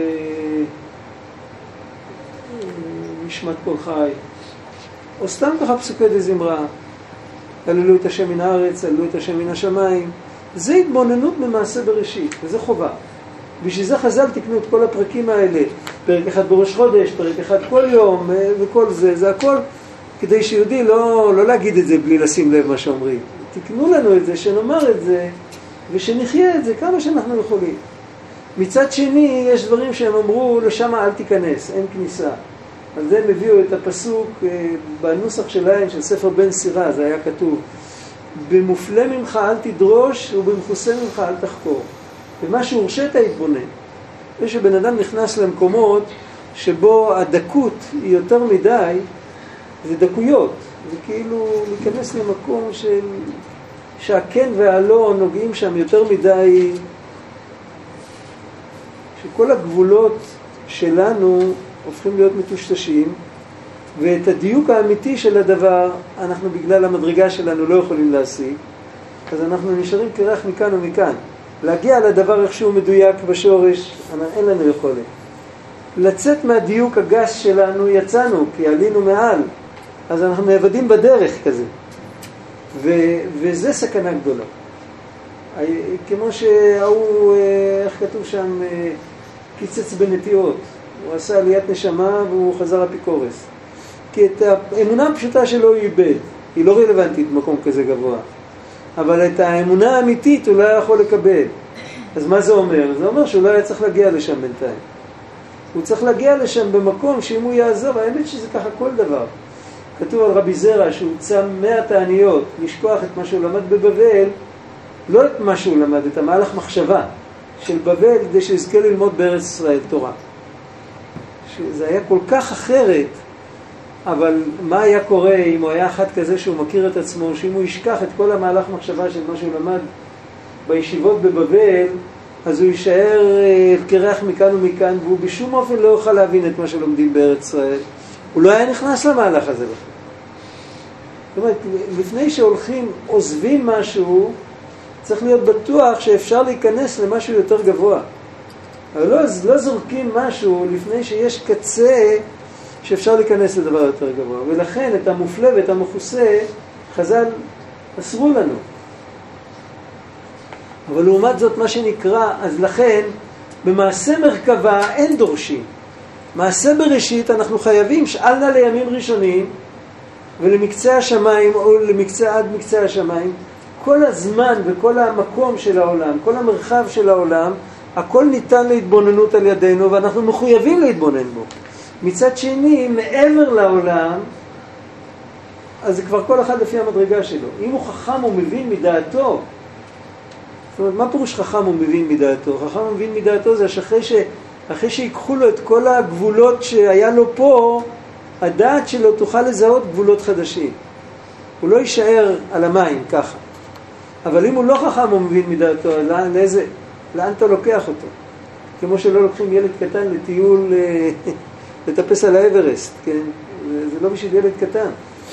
נשמת כל חי. או סתם ככה פסוקי דזמרה. הללו את השם מן הארץ, הללו את השם מן השמיים. זה התבוננות במעשה בראשית, וזה חובה. בשביל זה חז"ל תקנו את כל הפרקים האלה. פרק אחד בראש חודש, פרק אחד כל יום, וכל זה. זה הכל כדי שיהודי לא, לא להגיד את זה בלי לשים לב מה שאומרים. תקנו לנו את זה, שנאמר את זה, ושנחיה את זה כמה שאנחנו יכולים. מצד שני, יש דברים שהם אמרו, לשם אל תיכנס, אין כניסה. על זה הם הביאו את הפסוק בנוסח שלהם, של ספר בן סירה, זה היה כתוב, במופלא ממך אל תדרוש, ובמחוסה ממך אל תחקור. ומה שהורשת התבונן. זה שבן אדם נכנס למקומות שבו הדקות היא יותר מדי, זה דקויות. זה כאילו להיכנס למקום של... שהכן והלא נוגעים שם יותר מדי, שכל הגבולות שלנו הופכים להיות מטושטשים, ואת הדיוק האמיתי של הדבר אנחנו בגלל המדרגה שלנו לא יכולים להשיג, אז אנחנו נשארים כרח מכאן ומכאן. להגיע לדבר איכשהו מדויק בשורש, אין לנו יכולת. לצאת מהדיוק הגס שלנו יצאנו, כי עלינו מעל, אז אנחנו נאבדים בדרך כזה. ו- וזה סכנה גדולה. כמו שההוא, איך כתוב שם, קיצץ בנטיעות. הוא עשה עליית נשמה והוא חזר אפיקורס. כי את האמונה הפשוטה שלו הוא איבד. היא לא רלוונטית במקום כזה גבוה. אבל את האמונה האמיתית הוא לא יכול לקבל. אז מה זה אומר? זה אומר שהוא לא היה צריך להגיע לשם בינתיים. הוא צריך להגיע לשם במקום שאם הוא יעזוב, האמת שזה ככה כל דבר. כתוב על רבי זרע שהוא צם מאה תעניות לשכוח את מה שהוא למד בבבל, לא את מה שהוא למד, את המהלך מחשבה של בבל, כדי שיזכה ללמוד בארץ ישראל תורה. שזה היה כל כך אחרת, אבל מה היה קורה אם הוא היה אחד כזה שהוא מכיר את עצמו, שאם הוא ישכח את כל המהלך מחשבה של מה שהוא למד בישיבות בבבל, אז הוא יישאר קרח מכאן ומכאן, והוא בשום אופן לא יוכל להבין את מה שלומדים בארץ ישראל. הוא לא היה נכנס למהלך הזה בכלל. זאת אומרת, לפני שהולכים, עוזבים משהו, צריך להיות בטוח שאפשר להיכנס למשהו יותר גבוה. אבל לא, לא זורקים משהו לפני שיש קצה שאפשר להיכנס לדבר יותר גבוה. ולכן את המופלא ואת המחוסה חז"ל אסרו לנו. אבל לעומת זאת מה שנקרא, אז לכן במעשה מרכבה אין דורשים. מעשה בראשית אנחנו חייבים שאל נא לימים ראשונים ולמקצה השמיים או למקצה עד מקצה השמיים, כל הזמן וכל המקום של העולם, כל המרחב של העולם, הכל ניתן להתבוננות על ידינו ואנחנו מחויבים להתבונן בו. מצד שני, מעבר לעולם, אז זה כבר כל אחד לפי המדרגה שלו. אם הוא חכם הוא מבין מדעתו, זאת אומרת, מה פירוש חכם הוא מבין מדעתו? חכם הוא מבין מדעתו זה שאחרי ש... אחרי שיקחו לו את כל הגבולות שהיה לו פה, הדעת שלו תוכל לזהות גבולות חדשים. הוא לא יישאר על המים ככה. אבל אם הוא לא חכם הוא מבין מדעתו, לאן, לאיזה, לאן אתה לוקח אותו? כמו שלא לוקחים ילד קטן לטיול, לטפס על האברסט, כן? זה לא בשביל ילד קטן.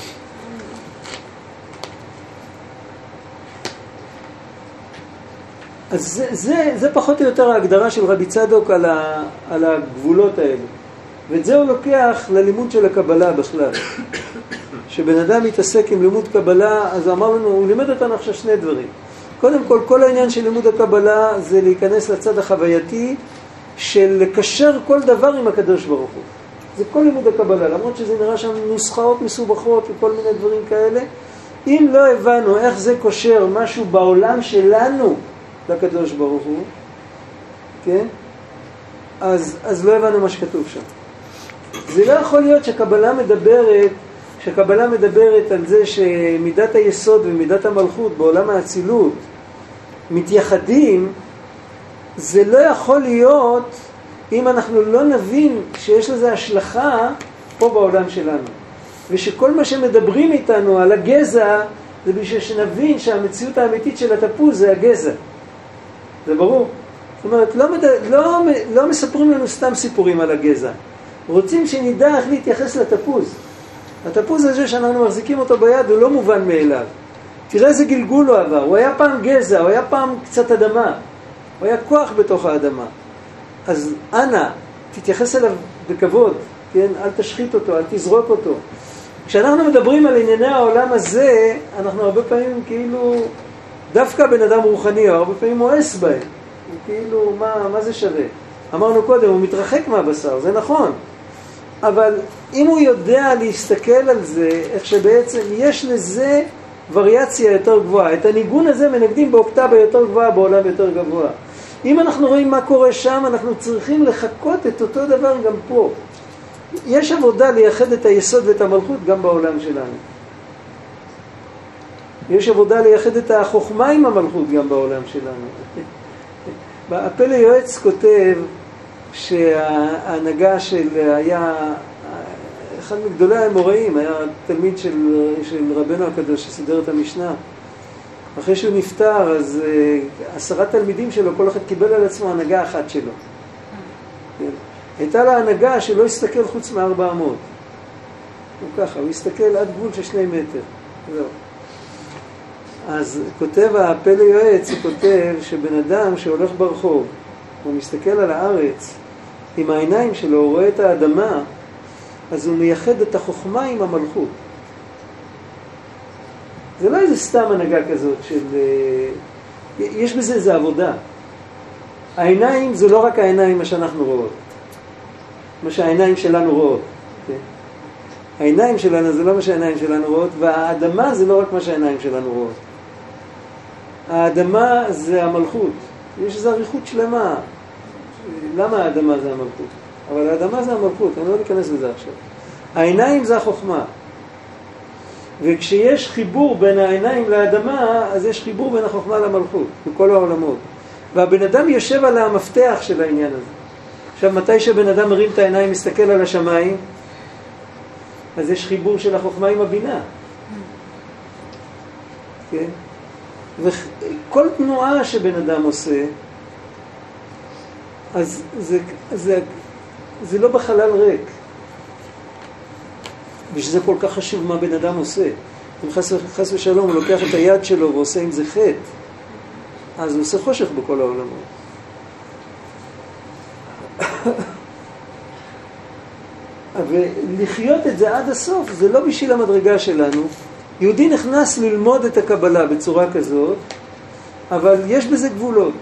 אז זה, זה, זה פחות או יותר ההגדרה של רבי צדוק על, ה, על הגבולות האלה. ואת זה הוא לוקח ללימוד של הקבלה בכלל. שבן אדם מתעסק עם לימוד קבלה, אז אמר לנו, הוא לימד אותנו עכשיו שני דברים. קודם כל, כל העניין של לימוד הקבלה זה להיכנס לצד החווייתי של לקשר כל דבר עם הקדוש ברוך הוא. זה כל לימוד הקבלה, למרות שזה נראה שם נוסחאות מסובכות וכל מיני דברים כאלה. אם לא הבנו איך זה קושר משהו בעולם שלנו לקדוש ברוך הוא, כן? אז, אז לא הבנו מה שכתוב שם. זה לא יכול להיות שקבלה מדברת, שקבלה מדברת על זה שמידת היסוד ומידת המלכות בעולם האצילות מתייחדים, זה לא יכול להיות אם אנחנו לא נבין שיש לזה השלכה פה בעולם שלנו. ושכל מה שמדברים איתנו על הגזע, זה בשביל שנבין שהמציאות האמיתית של התפוז זה הגזע. זה ברור? זאת אומרת, לא, מד... לא, לא מספרים לנו סתם סיפורים על הגזע. רוצים שנדע איך להתייחס לתפוז. התפוז הזה שאנחנו מחזיקים אותו ביד הוא לא מובן מאליו. תראה איזה גלגול הוא עבר. הוא היה פעם גזע, הוא היה פעם קצת אדמה. הוא היה כוח בתוך האדמה. אז אנא, תתייחס אליו בכבוד, כן? אל תשחית אותו, אל תזרוק אותו. כשאנחנו מדברים על ענייני העולם הזה, אנחנו הרבה פעמים כאילו, דווקא בן אדם רוחני, הרבה פעמים מואס בהם. הוא כאילו, מה, מה זה שווה? אמרנו קודם, הוא מתרחק מהבשר, זה נכון. אבל אם הוא יודע להסתכל על זה, איך שבעצם יש לזה וריאציה יותר גבוהה. את הניגון הזה מנגדים באוקטבה יותר גבוהה, בעולם יותר גבוה. אם אנחנו רואים מה קורה שם, אנחנו צריכים לחכות את אותו דבר גם פה. יש עבודה לייחד את היסוד ואת המלכות גם בעולם שלנו. יש עבודה לייחד את החוכמה עם המלכות גם בעולם שלנו. הפלא יועץ כותב שההנהגה של היה אחד מגדולי האמוראים, היה תלמיד של, של רבנו הקדוש שסידר את המשנה. אחרי שהוא נפטר, אז uh, עשרה תלמידים שלו, כל אחד קיבל על עצמו הנהגה אחת שלו. כן. הייתה לה הנהגה שלא הסתכל חוץ מארבע אמות. הוא ככה, הוא הסתכל עד גבול של שני מטר. זהו. אז כותב הפלא יועץ, הוא כותב שבן אדם שהולך ברחוב, הוא מסתכל על הארץ, עם העיניים שלו, הוא רואה את האדמה, אז הוא מייחד את החוכמה עם המלכות. זה לא איזה סתם הנהגה כזאת של... יש בזה איזו עבודה. העיניים זה לא רק העיניים מה שאנחנו רואות. מה שהעיניים שלנו רואות. כן? העיניים שלנו זה לא מה שהעיניים שלנו רואות, והאדמה זה לא רק מה שהעיניים שלנו רואות. האדמה זה המלכות. יש איזו עריכות שלמה. למה האדמה זה המלכות? אבל האדמה זה המלכות, אני לא אכנס לזה עכשיו. העיניים זה החוכמה. וכשיש חיבור בין העיניים לאדמה, אז יש חיבור בין החוכמה למלכות, בכל העולמות. והבן אדם יושב על המפתח של העניין הזה. עכשיו, מתי שבן אדם מרים את העיניים, מסתכל על השמיים, אז יש חיבור של החוכמה עם הבינה. כן? וכל תנועה שבן אדם עושה, אז זה, זה, זה לא בחלל ריק. ושזה כל כך חשוב מה בן אדם עושה. אם חס, חס ושלום הוא לוקח את היד שלו ועושה עם זה חטא, אז הוא עושה חושך בכל העולמות. ולחיות את זה עד הסוף, זה לא בשביל המדרגה שלנו. יהודי נכנס ללמוד את הקבלה בצורה כזאת, אבל יש בזה גבולות.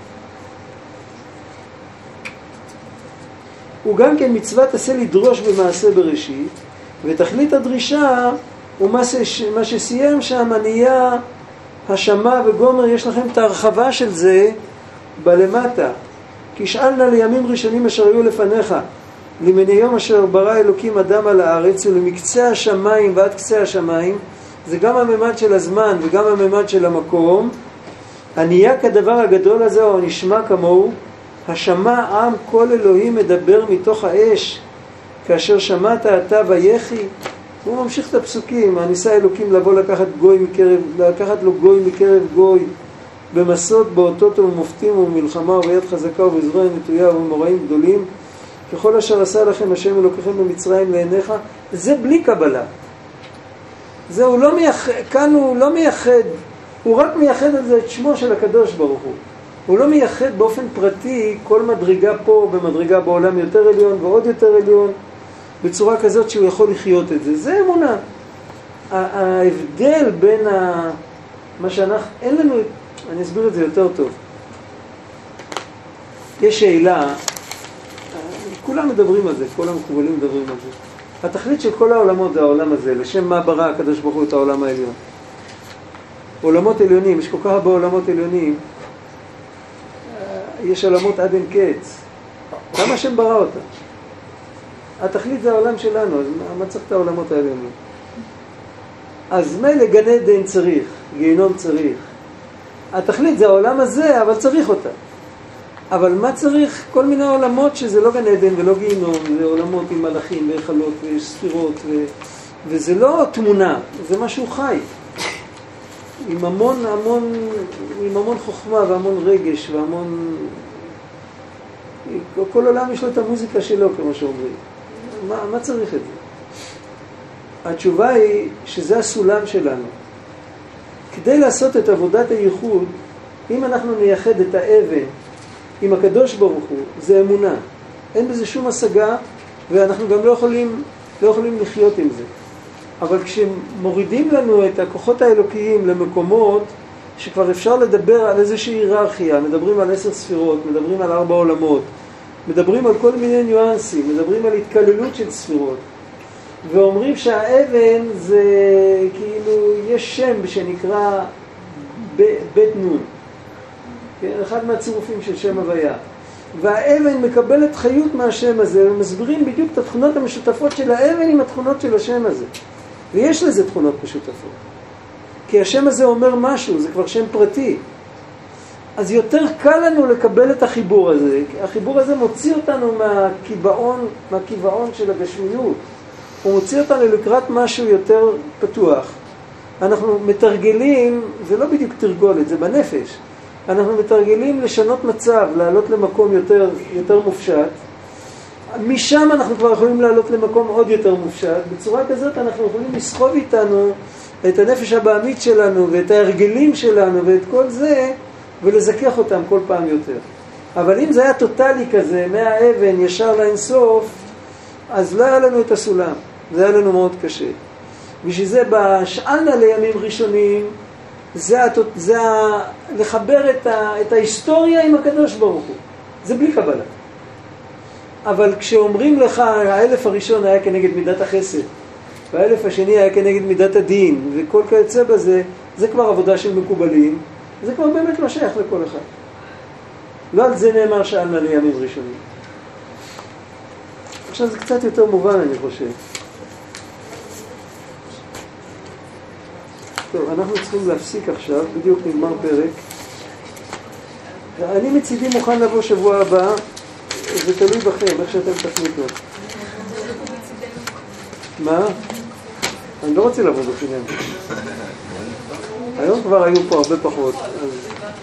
הוא גם כן מצוות עשה לדרוש במעשה בראשית, ותכלית הדרישה הוא מה, ש... מה שסיים שם, ענייה, השמה וגומר, יש לכם את ההרחבה של זה בלמטה. כי שאלנה לימים ראשונים אשר היו לפניך, למני יום אשר ברא אלוקים אדם על הארץ, ולמקצה השמיים ועד קצה השמיים, זה גם הממד של הזמן וגם הממד של המקום. ענייה כדבר הגדול הזה, או נשמע כמוהו, השמע עם כל אלוהים מדבר מתוך האש, כאשר שמעת אתה ויחי. הוא ממשיך את הפסוקים, הניסה אלוקים לבוא לקחת גוי מקרב, לקחת לו גוי מקרב גוי, במסות, באותות ובמופתים ובמלחמה וביד חזקה ובזרוע נטויה ובמוראים גדולים, ככל אשר עשה לכם השם אלוקיכם במצרים לעיניך. זה בלי קבלה. זה הוא לא מייחד, כאן הוא לא מייחד, הוא רק מייחד על זה את שמו של הקדוש ברוך הוא. הוא לא מייחד באופן פרטי כל מדרגה פה במדרגה בעולם יותר עליון ועוד יותר עליון, בצורה כזאת שהוא יכול לחיות את זה. זה אמונה. ההבדל בין ה... מה שאנחנו... אין לנו... אני אסביר את זה יותר טוב. יש שאלה, כולם מדברים על זה, כל המקובלים מדברים על זה. התכלית של כל העולמות זה העולם הזה, לשם מה ברא הקדוש ברוך הוא את העולם העליון. עולמות עליונים, יש כל כך הרבה עולמות עליונים, יש עולמות עד אין קץ. למה השם ברא אותה? התכלית זה העולם שלנו, אז מה צריך את העולמות העליונים? אז מילא גן עדן צריך, גיהנום צריך. התכלית זה העולם הזה, אבל צריך אותה. אבל מה צריך? כל מיני עולמות שזה לא גן עדן ולא גיהנום, זה עולמות עם מלאכים והיכלות ויש ספירות, ו... וזה לא תמונה, זה משהו חי. עם המון, המון, עם המון חוכמה והמון רגש והמון... כל עולם יש לו את המוזיקה שלו, כמו שאומרים. מה, מה צריך את זה? התשובה היא שזה הסולם שלנו. כדי לעשות את עבודת הייחוד, אם אנחנו נייחד את האבן עם הקדוש ברוך הוא, זה אמונה. אין בזה שום השגה, ואנחנו גם לא יכולים, לא יכולים לחיות עם זה. אבל כשמורידים לנו את הכוחות האלוקיים למקומות שכבר אפשר לדבר על איזושהי היררכיה, מדברים על עשר ספירות, מדברים על ארבע עולמות, מדברים על כל מיני ניואנסים, מדברים על התקללות של ספירות, ואומרים שהאבן זה כאילו, יש שם שנקרא בית נון, אחד מהצירופים של שם הוויה, והאבן מקבלת חיות מהשם הזה, ומסבירים בדיוק את התכונות המשותפות של האבן עם התכונות של השם הזה, ויש לזה תכונות משותפות, כי השם הזה אומר משהו, זה כבר שם פרטי. אז יותר קל לנו לקבל את החיבור הזה. החיבור הזה מוציא אותנו מהקיבעון, מהקיבעון של הגשמיות. הוא מוציא אותנו לקראת משהו יותר פתוח. אנחנו מתרגלים, זה לא בדיוק תרגולת, זה בנפש. אנחנו מתרגלים לשנות מצב, לעלות למקום יותר, יותר מופשט. משם אנחנו כבר יכולים לעלות למקום עוד יותר מופשט. בצורה כזאת אנחנו יכולים לסחוב איתנו את הנפש הבעמית שלנו ואת ההרגלים שלנו ואת כל זה, ולזכח אותם כל פעם יותר. אבל אם זה היה טוטלי כזה, מהאבן ישר לאינסוף, אז לא היה לנו את הסולם. זה היה לנו מאוד קשה. בשביל זה בשאלנה לימים ראשונים, זה, הת... זה ה... לחבר את, ה... את ההיסטוריה עם הקדוש ברוך הוא. זה בלי קבלה. אבל כשאומרים לך, האלף הראשון היה כנגד מידת החסד, והאלף השני היה כנגד מידת הדין, וכל כיוצא בזה, זה כבר עבודה של מקובלים, זה כבר באמת לא שייך לכל אחד. לא על זה נאמר שאלנה לימים ראשונים. עכשיו זה קצת יותר מובן, אני חושב. טוב, אנחנו צריכים להפסיק עכשיו, בדיוק נגמר פרק. אני מצידי מוכן לבוא שבוע הבא, זה תלוי בכם, איך שאתם תחליטו. מה? אני לא רוצה לבוא בחינם. היום כבר היו פה הרבה פחות. אז...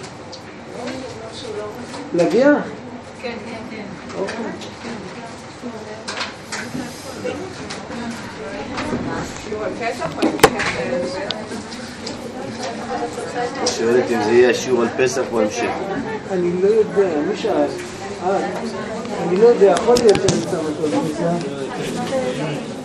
להגיע? כן, כן, כן. אוקיי. שיעור על פסח או המשך? שואלת אם זה יהיה שיעור על פסח או המשך. אני לא יודע, מי שאל? אה, אני לא יודע, יכול להיות שנמצא משהו על פסח.